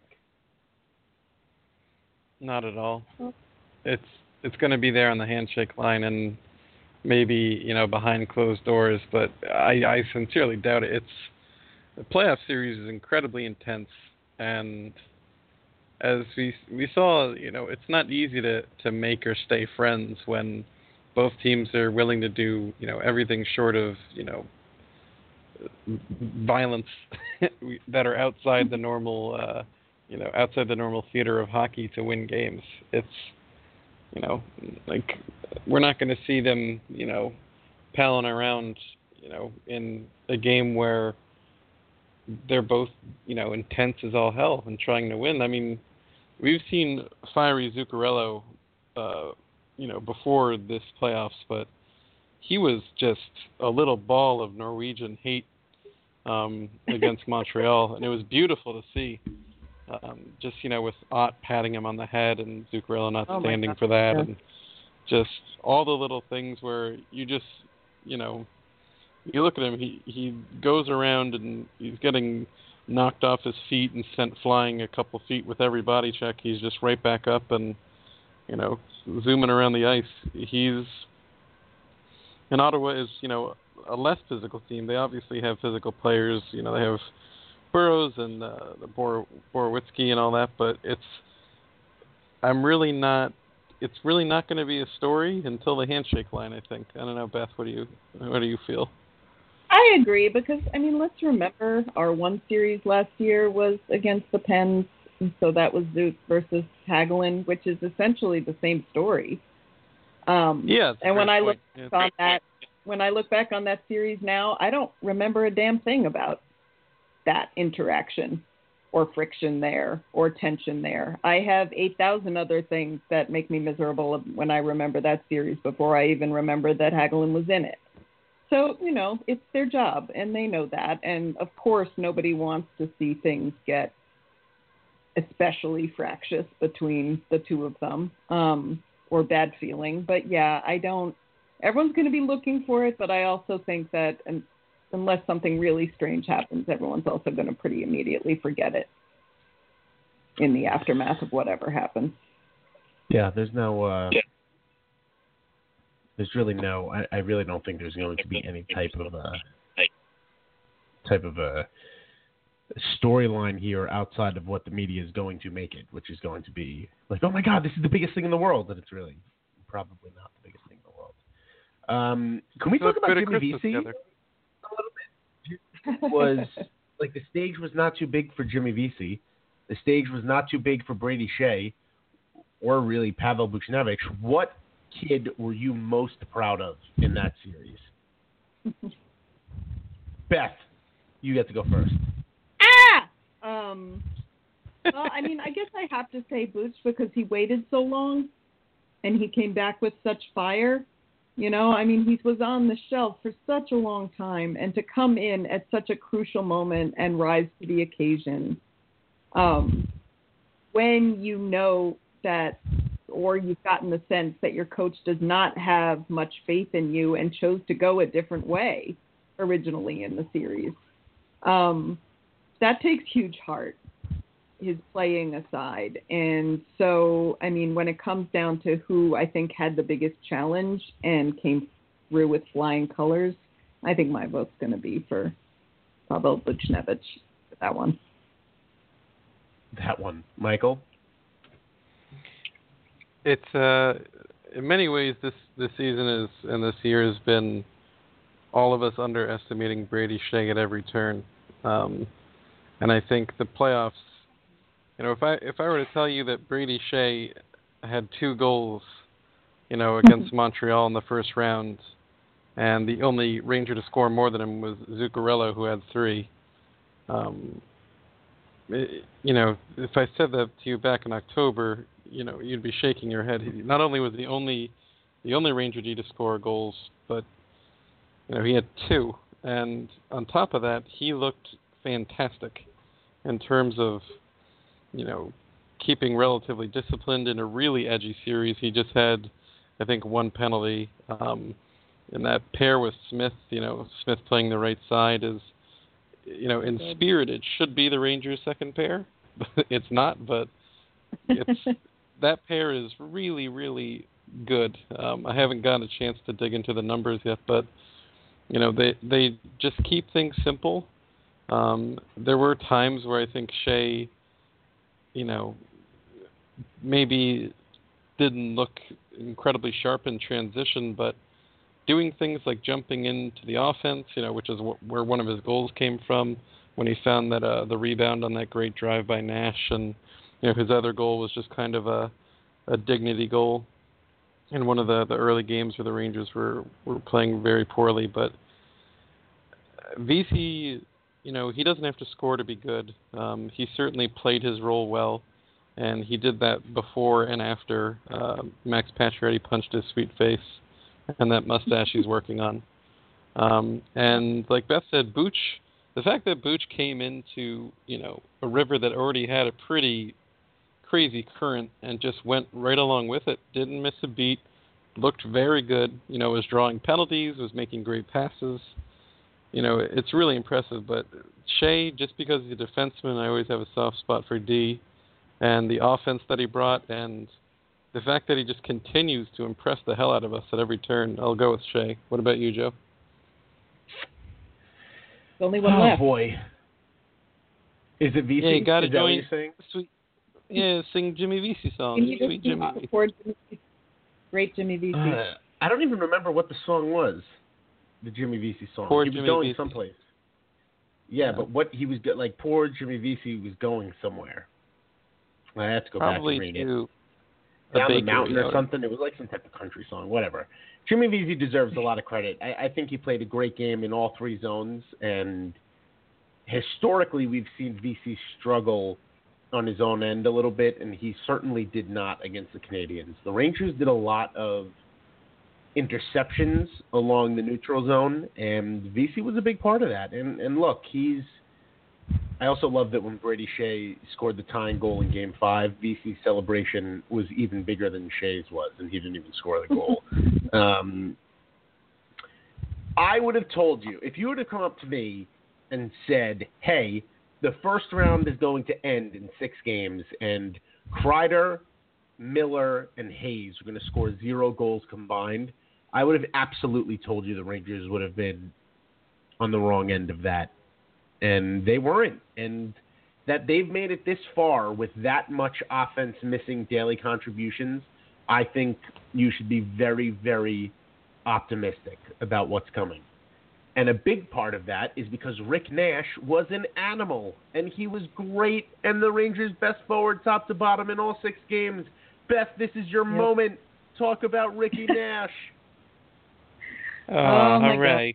Not at all. It's it's going to be there on the handshake line and maybe, you know, behind closed doors, but I, I sincerely doubt it. It's the playoff series is incredibly intense, and as we we saw, you know, it's not easy to, to make or stay friends when both teams are willing to do, you know, everything short of, you know, violence that are outside the normal, uh, you know, outside the normal theater of hockey to win games. It's, you know, like we're not going to see them, you know, palling around, you know, in a game where they're both, you know, intense as all hell and trying to win. I mean, we've seen fiery Zuccarello, uh, you know, before this playoffs, but he was just a little ball of Norwegian hate um, against Montreal, and it was beautiful to see. Um, just, you know, with Ott patting him on the head and Zuccarello not Oh standing for that, yeah. And just all the little things where you just, you know, you look at him, he, he goes around and he's getting knocked off his feet and sent flying a couple feet with every body check. He's just right back up and, you know, zooming around the ice. He's, and Ottawa is, you know, a less physical team. They obviously have physical players. You know, they have Burrows and uh, the Bor- Borowitzki and all that, but it's, I'm really not, it's really not going to be a story until the handshake line, I think. I don't know, Beth, what do you, what do you feel? I agree because, I mean, let's remember our one series last year was against the Pens, and so that was Zoot versus Hagelin, which is essentially the same story. Um, yeah, and when I look yeah. on that, when I look back on that series now, I don't remember a damn thing about that interaction or friction there or tension there. I have eight thousand other things that make me miserable when I remember that series before I even remember that Hagelin was in it. So, you know, it's their job, and they know that. And, of course, nobody wants to see things get especially fractious between the two of them um, or bad feeling. But, yeah, I don't – everyone's going to be looking for it, but I also think that and, unless something really strange happens, everyone's also going to pretty immediately forget it in the aftermath of whatever happens. Yeah, there's no uh, – There's really no. I, I really don't think there's going to be any type of a type of a storyline here outside of what the media is going to make it, which is going to be like, oh my God, this is the biggest thing in the world, and it's really probably not the biggest thing in the world. Um, can we So talk about Jimmy Jimmy Vesey a little bit? Was like the stage was not too big for Jimmy Vesey. The stage was not too big for Brady Shea, or really Pavel Buchnevich. What kid were you most proud of in that series? Beth, you get to go first. Ah! Um, well, I mean, I guess I have to say Booch because he waited so long and he came back with such fire. You know, I mean, he was on the shelf for such a long time, and to come in at such a crucial moment and rise to the occasion um, when you know that or you've gotten the sense that your coach does not have much faith in you and chose to go a different way originally in the series. Um, that takes huge heart, his playing aside. And so, I mean, when it comes down to who I think had the biggest challenge and came through with flying colors, I think my vote's going to be for Pavel Buchnevich for that one. That one. Michael? It's uh, in many ways this this season is and this year has been all of us underestimating Brady Shea at every turn, um, and I think the playoffs. You know, if I if I were to tell you that Brady Shea had two goals, you know, against Montreal in the first round, and the only Ranger to score more than him was Zuccarello, who had three. Um, it, you know, if I said that to you back in October, you know, you'd be shaking your head. He, not only was the only the only Ranger D to score goals, but you know he had two, and on top of that, he looked fantastic in terms of you know keeping relatively disciplined in a really edgy series. He just had, I think, one penalty. Um, and that pair with Smith, you know, Smith playing the right side is you know, in spirit, it should be the Rangers' second pair. It's not, but it's that pair is really, really good. Um, I haven't gotten a chance to dig into the numbers yet, but you know, they they just keep things simple. Um, there were times where I think Shea, you know, maybe didn't look incredibly sharp in transition, but doing things like jumping into the offense, you know, which is wh- where one of his goals came from when he found that uh, the rebound on that great drive by Nash, and you know, his other goal was just kind of a, a dignity goal in one of the, the early games where the Rangers were, were playing very poorly. But V C, you know, he doesn't have to score to be good. Um, he certainly played his role well, and he did that before and after uh, Max Pacioretty punched his sweet face and that mustache he's working on. Um, and like Beth said, Booch, the fact that Booch came into, you know, a river that already had a pretty crazy current and just went right along with it, didn't miss a beat, looked very good, you know, was drawing penalties, was making great passes. You know, it's really impressive. But Shea, just because he's a defenseman, I always have a soft spot for D, and the offense that he brought, and the fact that he just continues to impress the hell out of us at every turn, I'll go with Shea. What about you, Joe? There's only one oh, left. boy. Is it V C? Yeah, you got to Is that what join. you're saying? Sweet, yeah, sing Jimmy Vesey songs. Can you Sweet just Jimmy do Vesey. poor Jimmy Vesey? Great Jimmy Vesey. Uh, I don't even remember what the song was. The Jimmy Vesey song. Poor he was Jimmy going Vesey. someplace. Yeah, Yeah. but what he was go- like, poor Jimmy Vesey was going somewhere. I have to go Probably back and read it. to a Down the bakery, mountain I or would- something. It was like some type of country song, whatever. Jimmy Vesey deserves a lot of credit. I, I think he played a great game in all three zones, and historically we've seen V C struggle on his own end a little bit, and he certainly did not against the Canadiens. The Rangers did a lot of interceptions along the neutral zone, and V C was a big part of that. And, and look, he's I also love that when Brady Shea scored the tying goal in Game Five, V C's celebration was even bigger than Shea's was, and he didn't even score the goal. um, I would have told you, if you would have come up to me and said, "Hey, the first round is going to end in six games, and Kreider, Miller, and Hayes are going to score zero goals combined," I would have absolutely told you the Rangers would have been on the wrong end of that. And they weren't. And that they've made it this far with that much offense missing daily contributions, I think you should be very, very optimistic about what's coming. And a big part of that is because Rick Nash was an animal, and he was great, and the Rangers' best forward top to bottom in all six games. Beth, this is your Yep. moment. Talk about Ricky Nash. Oh, Oh, my all right.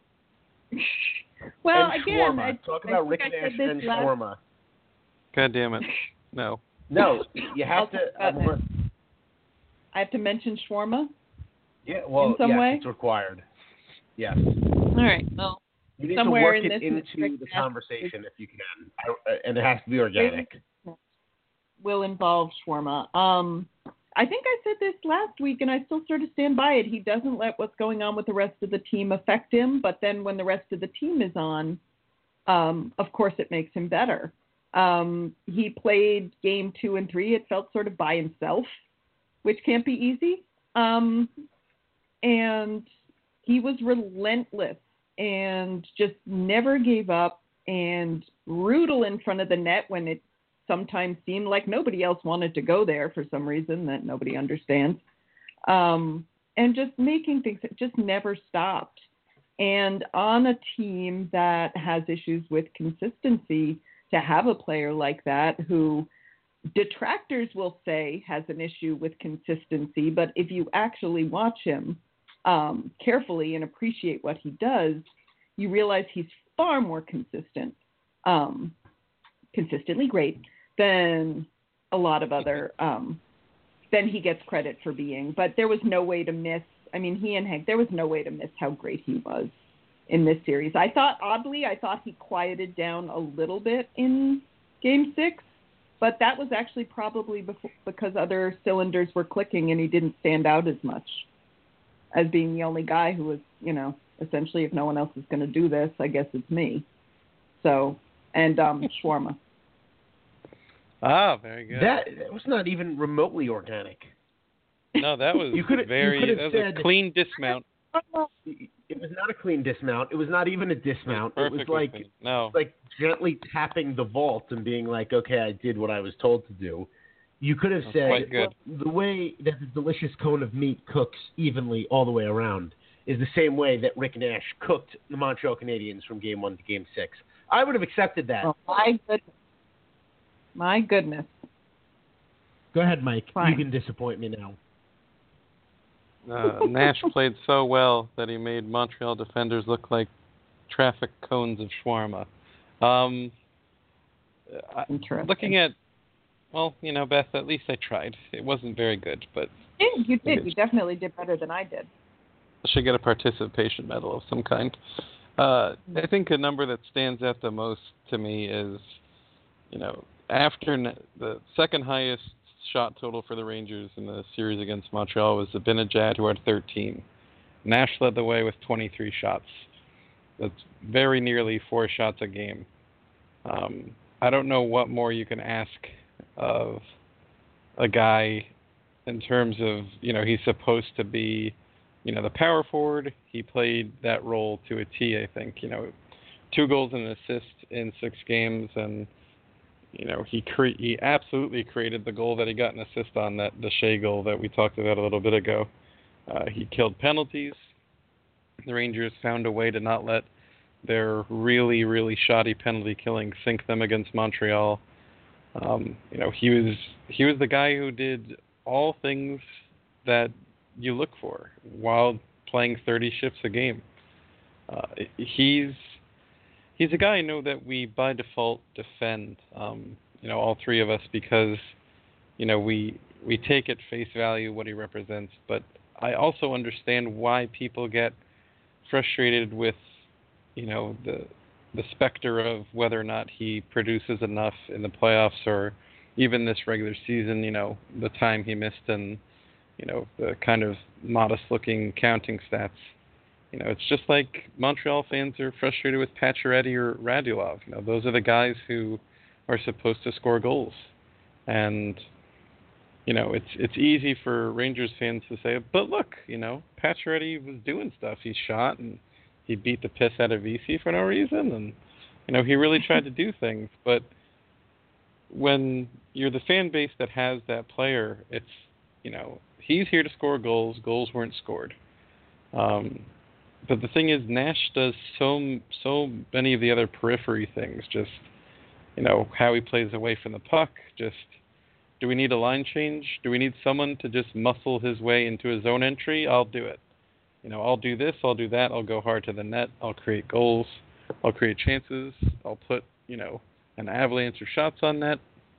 Well, and again, shawarma. I, Talk I about think Rick I Nash said this and last- shawarma. God damn it. No. No, you have to. I I'll talk about want, I have to mention shawarma. yeah, well, in some yes, way? it's required. Yes. All right. Well, You need somewhere to work in it this into Rick the Nash conversation if you can, I, and it has to be organic. will involve shawarma. Um, I think I said this last week, and I still sort of stand by it. He doesn't let what's going on with the rest of the team affect him, but then when the rest of the team is on, um, of course it makes him better. Um, he played game two and three. It felt sort of by himself, which can't be easy. Um, and he was relentless and just never gave up and brutal in front of the net when it sometimes seemed like nobody else wanted to go there for some reason that nobody understands. Um, and just making things that just never stopped. And on a team that has issues with consistency, to have a player like that who detractors will say has an issue with consistency, but if you actually watch him um, carefully and appreciate what he does, you realize he's far more consistent, um, consistently great than a lot of other, um, than he gets credit for being. But there was no way to miss, I mean, he and Hank, there was no way to miss how great he was in this series. I thought, oddly, I thought he quieted down a little bit in game six, but that was actually probably before, because other cylinders were clicking and he didn't stand out as much as being the only guy who was, you know, essentially, if no one else is going to do this, I guess it's me. So, and um, shawarma. Ah, very good. That, that was not even remotely organic. No, that was You could've- very. you could've that was said- a clean dismount. It was not a clean dismount. It was not even a dismount. It was Perfectly like clean. no, like gently tapping the vault and being like, okay, I did what I was told to do. You could have That's said, quite good. the way that the delicious cone of meat cooks evenly all the way around is the same way that Rick Nash cooked the Montreal Canadiens from game one to game six. I would have accepted that. Oh, my goodness. My goodness. Go ahead, Mike. Fine. You can disappoint me now. Uh, Nash played so well that he made Montreal defenders look like traffic cones of shawarma. Um, I, Interesting. looking at, well, you know, Beth, at least I tried. It wasn't very good, but You did. You did. You definitely did better than I did. I should get a participation medal of some kind. Uh, I think a number that stands out the most to me is, you know, after ne- the second highest shot total for the Rangers in the series against Montreal was Zibanejad, who had thirteen. Nash led the way with twenty-three shots. That's very nearly four shots a game. Um, I don't know what more you can ask of a guy in terms of, you know, he's supposed to be, you know, the power forward. He played that role to a T, I think. You know, two goals and an assist in six games, and you know, he cre- he absolutely created the goal that he got an assist on, that the Shea goal that we talked about a little bit ago. Uh, he killed penalties. The Rangers found a way to not let their really, really shoddy penalty killing sink them against Montreal. Um, you know, he was he was the guy who did all things that you look for while playing thirty shifts a game. Uh, he's He's a guy I know that we, by default, defend, um, you know, all three of us, because, you know, we we take at face value what he represents. But I also understand why people get frustrated with, you know, the the specter of whether or not he produces enough in the playoffs, or even this regular season, you know, the time he missed, and, you know, the kind of modest-looking counting stats. You know, it's just like Montreal fans are frustrated with Pacioretty or Radulov. You know, those are the guys who are supposed to score goals. And, you know, it's it's easy for Rangers fans to say, but look, you know, Pacioretty was doing stuff. He shot and he beat the piss out of V C for no reason. And, you know, he really tried to do things. But when you're the fan base that has that player, it's, you know, he's here to score goals. Goals weren't scored. Um But the thing is, Nash does so so many of the other periphery things. Just, you know, how he plays away from the puck. Just, do we need a line change? Do we need someone to just muscle his way into his zone entry? I'll do it. You know, I'll do this, I'll do that. I'll go hard to the net. I'll create goals. I'll create chances. I'll put, you know, an avalanche of shots on net.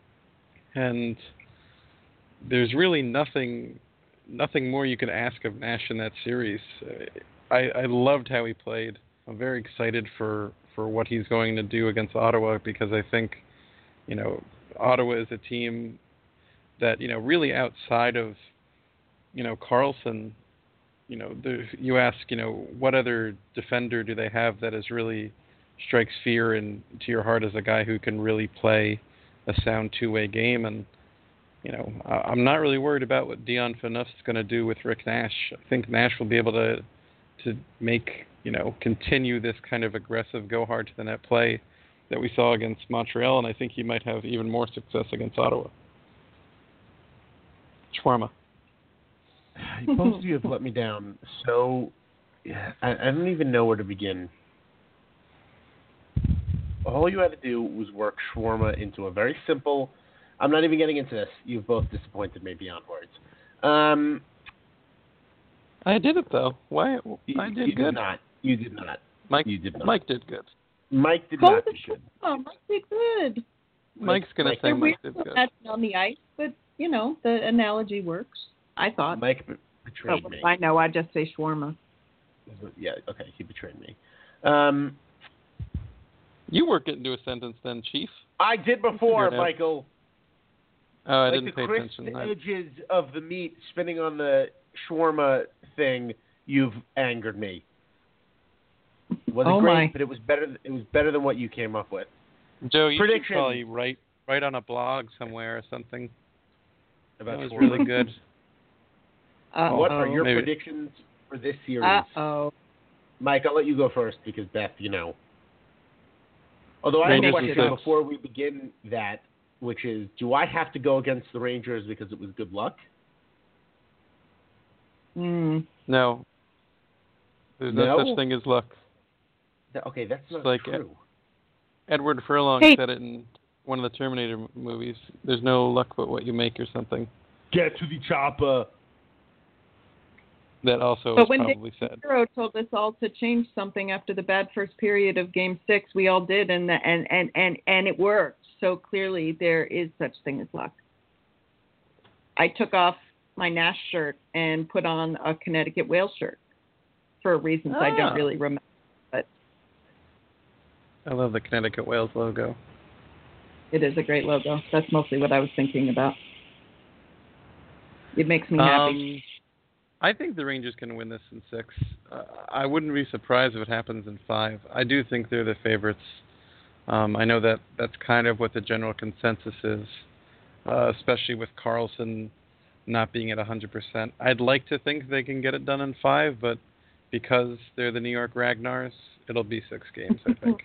And there's really nothing, nothing more you could ask of Nash in that series. I, I loved how he played. I'm very excited for, for what he's going to do against Ottawa, because I think, you know, Ottawa is a team that, you know, really outside of, you know, Carlson, you know, the, you ask, you know, what other defender do they have that is really strikes fear into your heart as a guy who can really play a sound two-way game. And, you know, I'm not really worried about what Dion Phaneuf's going to do with Rick Nash. I think Nash will be able to to make, you know, continue this kind of aggressive go hard to the net play that we saw against Montreal, and I think he might have even more success against Ottawa. Shawarma. Both of you have let me down, so I, I don't even know where to begin. All you had to do was work shawarma into a very simple, I'm not even getting into this, you've both disappointed me beyond words. Um... I did it though. Why? You, I did you good. Did not. You did not. Mike. You did not. Mike did good. Mike did Hold not do it good. on, Mike did good. Mike's gonna Mike, say They're Mike weird did good. matching on the ice, but you know the analogy works. I thought. Mike be- betrayed Oh, me. I know. I just say shawarma. Yeah. Okay. He betrayed me. Um, You work it into a sentence then, Chief. I did before, Figured out. Michael. Oh, I like didn't the pay crisp attention. I- edges of the meat spinning on the shawarma thing. You've angered me. wasn't Oh, great, my. but it was better. It was better than what you came up with. Joe, you should Prediction. probably write write on a blog somewhere or something. About That was twirling. really good. Uh-oh. What are your Maybe. predictions for this series? Uh-oh. Mike, I'll let you go first because Beth, you know. Although I have a Rangers question in six. before we begin that, which is, do I have to go against the Rangers because it was good luck? Hmm. No. There's no, No? such thing as luck. Th- Okay, that's not like true. Edward Furlong Hey. said it in one of the Terminator m- movies. There's no luck but what you make or something. Get to the chopper. That also But was when probably said. Hero told us all to change something after the bad first period of Game Six. We all did, and the, and and and and it worked. So clearly, there is such thing as luck. I took off my Nash shirt and put on a Connecticut Whale shirt for reasons I Ah. don't really remember. But I love the Connecticut Whales logo. it is a great logo. That's mostly what I was thinking about. It makes me happy. Um, I think the Rangers can win this in six. Uh, I wouldn't be surprised if it happens in five. I do think they're the favorites. Um, I know that that's kind of what the general consensus is, uh, especially with Carlson not being at one hundred percent. I'd like to think they can get it done in five, but because they're the New York Ragnars, it'll be six games, I think.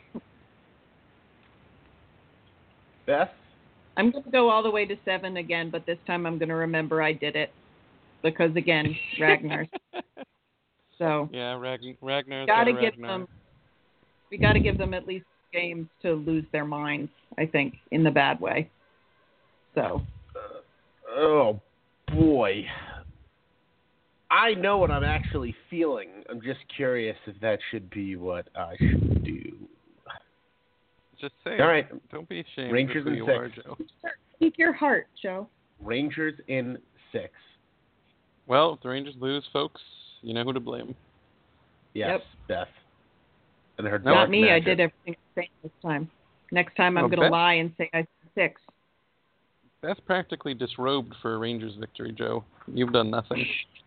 Beth? I'm going to go all the way to seven again, but this time I'm going to remember I did it because again, Ragnar. So Yeah, Ragn- Ragnar's gotta got a give Ragnar. them. We got to give them at least games to lose their minds. I think in the bad way. So Uh, oh, boy. I know what I'm actually feeling. I'm just curious if that should be what I should do. Just say All it. right. Don't be ashamed Rangers of who in you six. are, Joe. speak your heart, Joe. Rangers in six. Well, if the Rangers lose, folks, you know who to blame. Yes, Yep. Beth. And her Not dark me. I magic. did everything the same this time. Next time I'm Oh, going to Bet- lie and say I said six. That's practically disrobed for a Rangers victory, Joe. You've done nothing.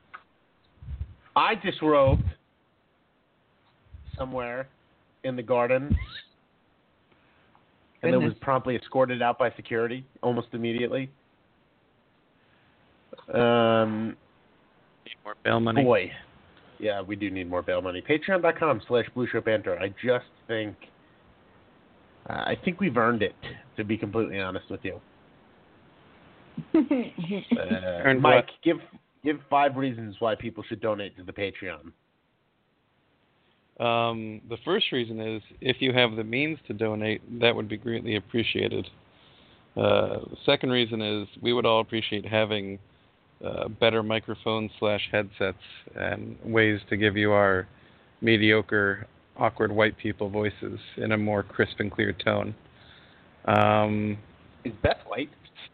I disrobed somewhere in the garden and then was Goodness. promptly escorted out by security almost immediately. Um, Need more bail money. boy. Yeah, we do need more bail money. Patreon.com slash Blue Shirt Banter. I just think, uh, I think we've earned it, to be completely honest with you. Uh, Earned Mike, what? give give five reasons why people should donate to the Patreon. Um, the first reason is if you have the means to donate, that would be greatly appreciated. Uh, the second reason is we would all appreciate having uh, better microphones slash headsets and ways to give you our mediocre, awkward white people voices in a more crisp and clear tone. Um, Is Beth white?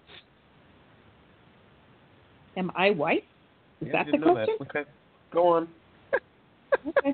Am I white? Is Yeah, I that the didn't know question? that. Okay, go on. Okay.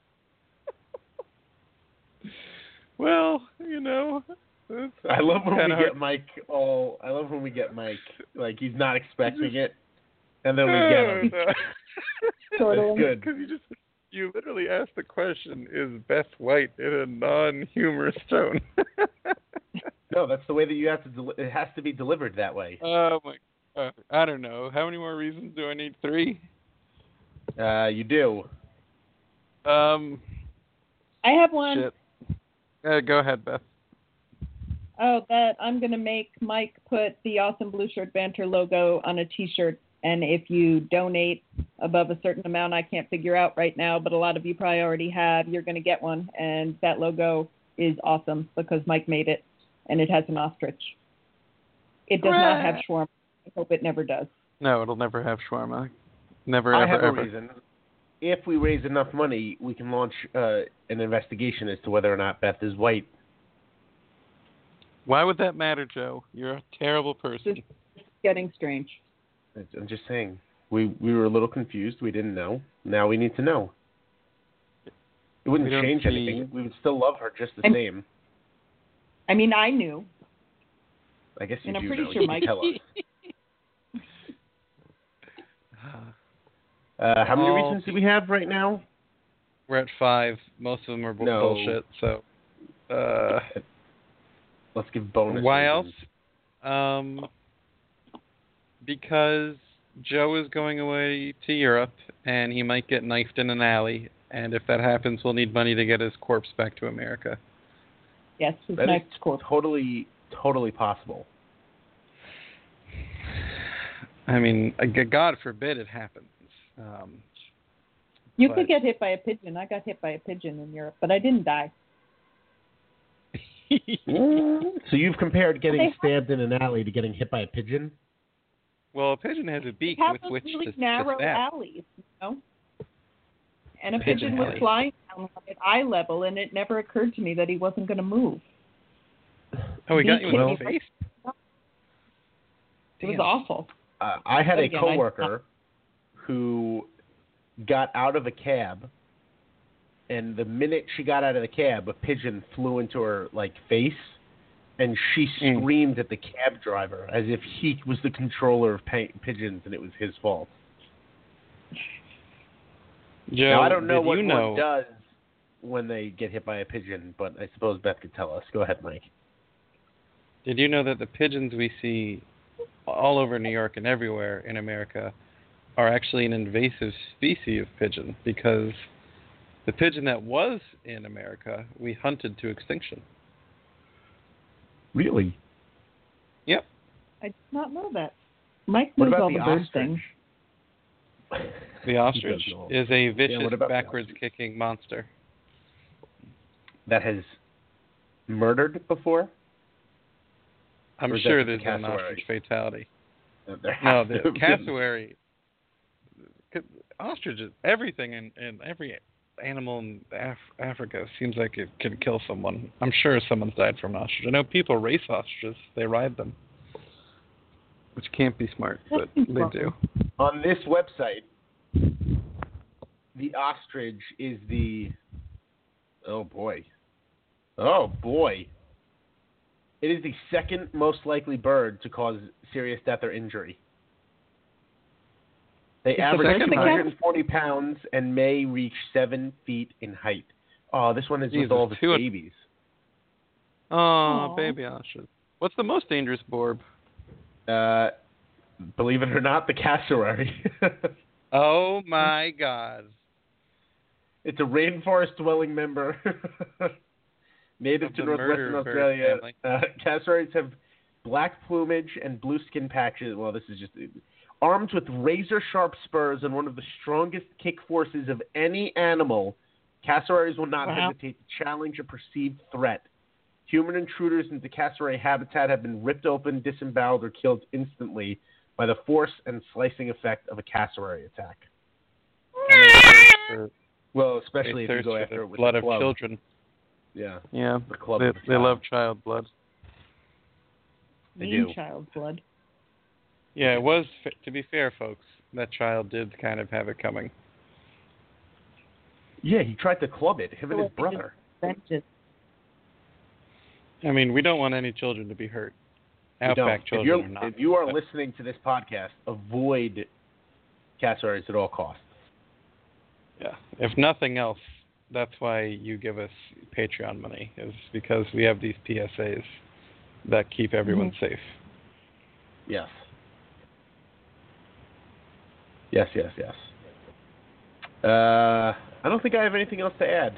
well, you know, it's I love when kinda we hard- get Mike all. I love when we get Mike like he's not expecting it, and then we get him. Totally. That's good. Because you just you literally asked the question, is Beth White in a non-humorous tone? No, that's the way that you have to. Del- it has to be delivered that way. Oh my god! I don't know. How many more reasons do I need? Three. Uh, you do. Um. I have one. Shit. Uh, go ahead, Beth. Oh, that I'm going to make Mike put the Awesome Blue Shirt Banter logo on a T-shirt. And if you donate above a certain amount, I can't figure out right now, but a lot of you probably already have, you're going to get one. And that logo is awesome because Mike made it, and it has an ostrich. It does not have shawarma. I hope it never does. No, it'll never have shawarma. Never, I ever, have a ever. reason. If we raise enough money, we can launch uh, an investigation as to whether or not Beth is white. Why would that matter, Joe? You're a terrible person. It's getting strange. I'm just saying. We we were a little confused. We didn't know. Now we need to know. It wouldn't We don't change see- anything. We would still love her just the I'm- same. I mean, I knew. I guess you And I'm do pretty know. sure You can Mike- tell us. Uh, how many All reasons do we have right now? we're at five. Most of them are bu- No. bullshit. So, uh, Let's give bonus. why reasons. else? Um, because Joe is going away to Europe, and he might get knifed in an alley. And if that happens, we'll need money to get his corpse back to America. Yes, his That is next course. totally, totally possible. I mean, uh, g- God forbid it happens. Um, You but- could get hit by a pigeon. I got hit by a pigeon in Europe, but I didn't die. So you've compared getting They have- stabbed in an alley to getting hit by a pigeon? Well, a pigeon has a beak We have with those which really to, to narrow stab. alleys, you know. And a Pigeon pigeon was alley. flying down at eye level, and it never occurred to me that he wasn't going to move. Oh, he got you in Well- the face? It was Damn. awful. Uh, I had But a again, I- coworker who got out of a cab, and the minute she got out of the cab, a pigeon flew into her like face, and she Mm. screamed at the cab driver as if he was the controller of pa- pigeons and it was his fault. Joe, now I don't know did what you know, one does when they get hit by a pigeon, but I suppose Beth could tell us. Go ahead, Mike. Did you know that the pigeons we see all over New York and everywhere in America are actually an invasive species of pigeon because the pigeon that was in America we hunted to extinction. Really? Yep. I did not know that. Mike What knows about all the the bird ostrich? things. The ostrich know. is a vicious, what about the backwards-kicking monster. That has murdered before? I'm Or is that sure just there's a an cassowary? ostrich fatality. Uh, There No, has the to have been. cassowary. Ostriches, everything in, in every animal in Af- Africa seems like it can kill someone. I'm sure someone's died from an ostrich. I know people race ostriches; they ride them, which can't be smart, but they do. On this website, the ostrich is the. Oh boy. Oh boy. It is the second most likely bird to cause serious death or injury. They It's the average second two hundred forty pounds and may reach seven feet in height. Oh, this one is Jesus, with all of its two- babies. Oh, Aw. baby ostrich. What's the most dangerous borb? Uh, believe it or not, the cassowary. Oh my God! It's a rainforest dwelling member, native Of to the northwestern murder bird Australia. family. Uh, cassowaries have black plumage and blue skin patches. Well, this is just armed with razor-sharp spurs and one of the strongest kick forces of any animal. Cassowaries will not Wow. hesitate to challenge a perceived threat. Human intruders into cassowary habitat have been ripped open, disemboweled, or killed instantly by the force and slicing effect of a cassowary attack. And they thirst for, Well, they especially if you thirst go for after the it with blood the of club. children. Yeah, Yeah, the club. they, of a they child. love child blood. They Mean do. child blood. Yeah, it was. f- To be fair, folks, that child did kind of have it coming. Yeah, he tried to club it. Him and his So it brother. Vengeance. I mean, we don't want any children to be hurt. You don't. Outback If, children you're, are not. if you are but- listening to this podcast, avoid cassowaries at all costs. Yeah. If nothing else, that's why you give us Patreon money, is because we have these P S As that keep everyone Mm-hmm. safe. Yes. Yes, yes, yes. Uh, I don't think I have anything else to add.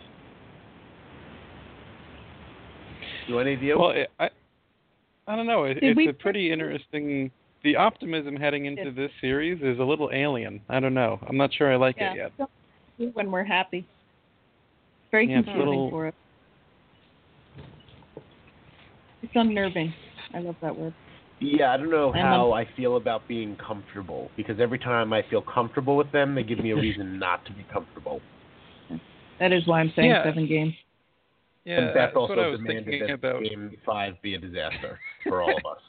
Do any of you? Well, it, I, I don't know. It, Did it's we a pretty interesting. The optimism heading into Yes. this series is a little alien. I don't know. I'm not sure I like Yeah. it yet. Don't do when we're happy. It's very Yeah, it's a confusing little- for us. It's unnerving. I love that word. Yeah, I don't know And how I feel about being comfortable, because every time I feel comfortable with them, they give me a reason not to be comfortable. That is why I'm saying Yeah. seven games. Yeah, and Beth that's also what I was demanded thinking that about. Game five be a disaster for all of us.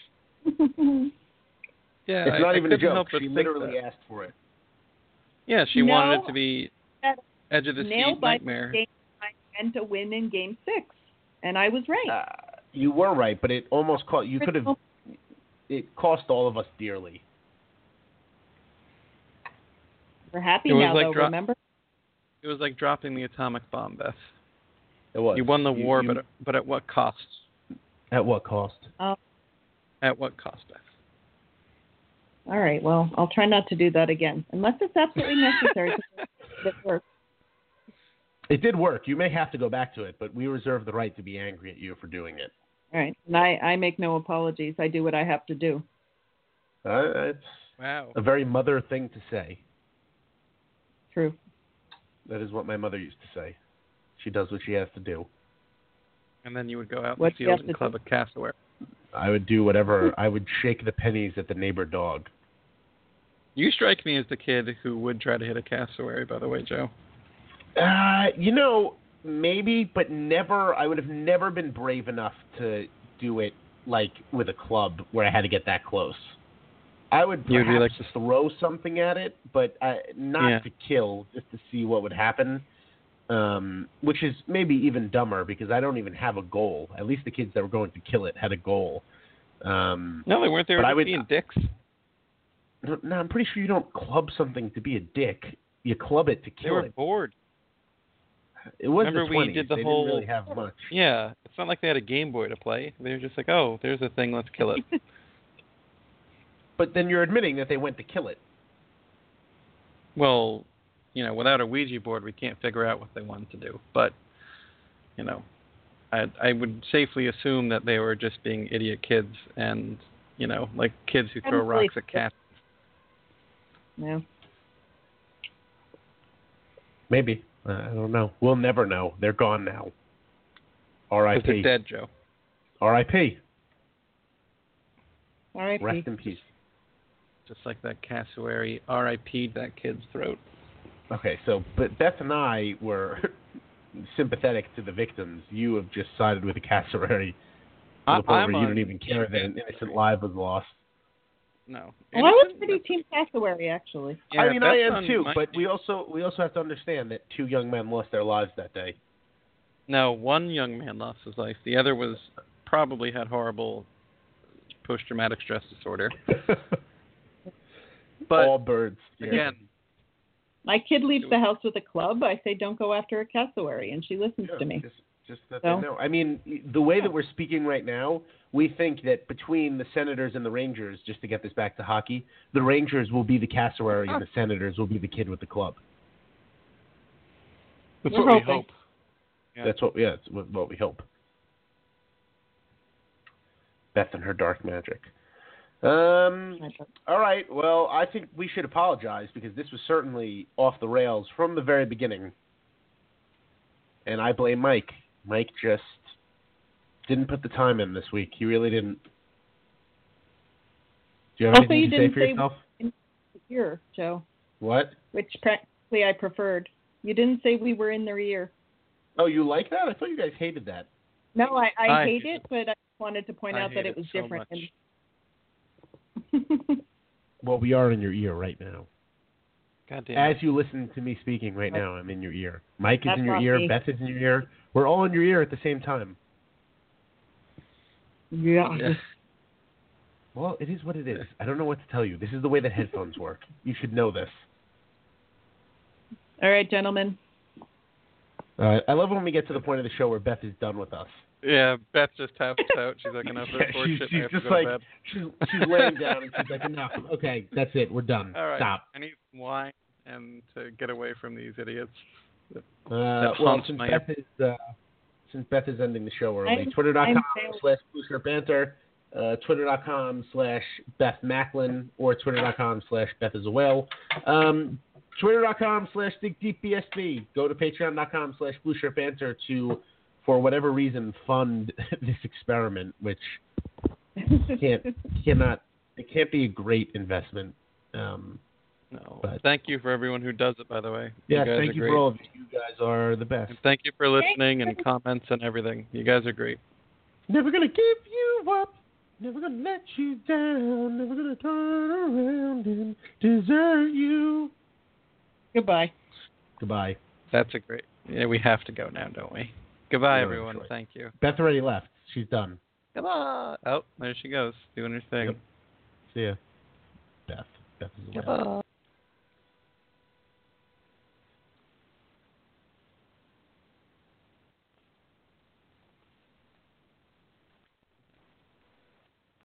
Yeah, It's I, not I even a couldn't joke. help but She think literally that. asked for it. Yeah, she No, wanted it to be that- edge of the Nail seat biting nightmare. game I meant to win in game six. And I was right. Uh, you were right, but it almost cost. You could have. It cost all of us dearly. We're happy It was now, like though, dro- remember? It was like dropping the atomic bomb, Beth. It was. You won the You- war, you- but but at what cost? At what cost? Oh, At what cost, Beth? all right. Well, I'll try not to do that again, unless it's absolutely necessary. to work. It did work. You may have to go back to it, but we reserve the right to be angry at you for doing it. All right, and I, I make no apologies. I do what I have to do. Uh, it's Wow. a very mother thing to say. True. That is what my mother used to say. She does what she has to do. And then you would go out in What the do you field have and to club a cassowary. I would do whatever. I would shake the pennies at the neighbor dog. You strike me as the kid who would try to hit a cassowary, by the way, Joe. Uh, you know, maybe, but never. I would have never been brave enough to do it like with a club where I had to get that close. I would You'd perhaps be like just throw something at it, but uh, not Yeah. to kill, just to see what would happen. Um, which is maybe even dumber because I don't even have a goal. At least the kids that were going to kill it had a goal. Um, No, they weren't. They were But I just would- being dicks. no, no, I'm pretty sure you don't club something to be a dick. You club it to They kill were it. bored. It was Remember the we twenties. did the they whole- didn't really have much. Yeah, it's not like they had a Game Boy to play. They were just like, oh, there's a thing, let's kill it. But then you're admitting that they went to kill it. Well, you know, without a Ouija board, we can't figure out what they wanted to do. But, you know, I I would safely assume that they were just being idiot kids and, you know, like kids who throw Probably. rocks at cats. Yeah. Maybe. Uh, I don't know. We'll never know. They're gone now. R I Because they're P dead, Joe. R I P All right. Rest in peace. Just like that cassowary R I P'd that kid's throat. Okay, so but Beth and I were sympathetic to the victims. You have just sided with the cassowary to I- the point I'm where you on don't even care that an innocent life was lost. No. Well, I was Innocent? pretty team cassowary, actually. Yeah, I mean, I that's am on too, my but team. we also we also have to understand that two young men lost their lives that day. No, one young man lost his life. The other was probably had horrible post-traumatic stress disorder. But All birds. Yeah. again, My kid leaves the house with a club. I say, don't go after a cassowary, and she listens Yeah, to me. Just, just that So? they know. I mean, the way that we're speaking right now, we think that between the Senators and the Rangers, just to get this back to hockey, the Rangers will be the cassowary and the Senators will be the kid with the club. that's We're what we hoping. hope. Yeah. That's what, yeah, that's what, what we hope. Beth and her dark magic. Um. All right. Well, I think we should apologize because this was certainly off the rails from the very beginning. And I blame Mike. Mike just didn't put the time in this week. He really didn't. Do you have Also, anything you to say didn't for say- yourself? Ear, Joe, What? which practically I preferred. You didn't say we were in their ear. Oh, you like that? I thought you guys hated that. No, I, I, I hate hate it, but I wanted to point I out that hate it was so different. much. And... Well, we are in your ear right now. God damn As it. you listen to me speaking right now, I'm in your ear. Mike is That's in your not ear. me. Beth is in your ear. We're all in your ear at the same time. yeah. Yeah. Well, it is what it is. I don't know what to tell you. This is the way that headphones work. You should know this. All right, gentlemen. Uh, I love when we get to the point of the show where Beth is done with us. Yeah, Beth just taps out. She's like, enough of Yeah, this horse she's shit. I she's have to just go to like bed. she's she's laying down and she's like, enough. Okay, that's it. We're done. All right. Stop. I need some wine and to get away from these idiots. Uh, That well, haunts since my- Beth is uh, since Beth is ending the show early, I'm- twitter.com I'm fail- slash Blue Shirt Banter, uh, twitter.com slash Beth Macklin, or twitter.com slash Beth is a whale. Um, twitter.com slash Dig Deep B S B. Go to patreon.com slash Blue Shirt Banter to, for whatever reason, fund this experiment, which can't cannot it can't be a great investment. Um, No. But- Thank you for everyone who does it, by the way. yeah, you guys thank are you great. for all of you. You guys are the best. And thank you for listening and comments and everything. You guys are great. Never gonna give you up. Never gonna let you down. Never gonna turn around and desert you. Goodbye. Goodbye. That's a great. Yeah, we have to go now, don't we? Goodbye, No everyone. choice. Thank you. Beth already left. She's done. Goodbye. Oh, there she goes, doing her thing. Yep. See ya. Beth. Beth is away.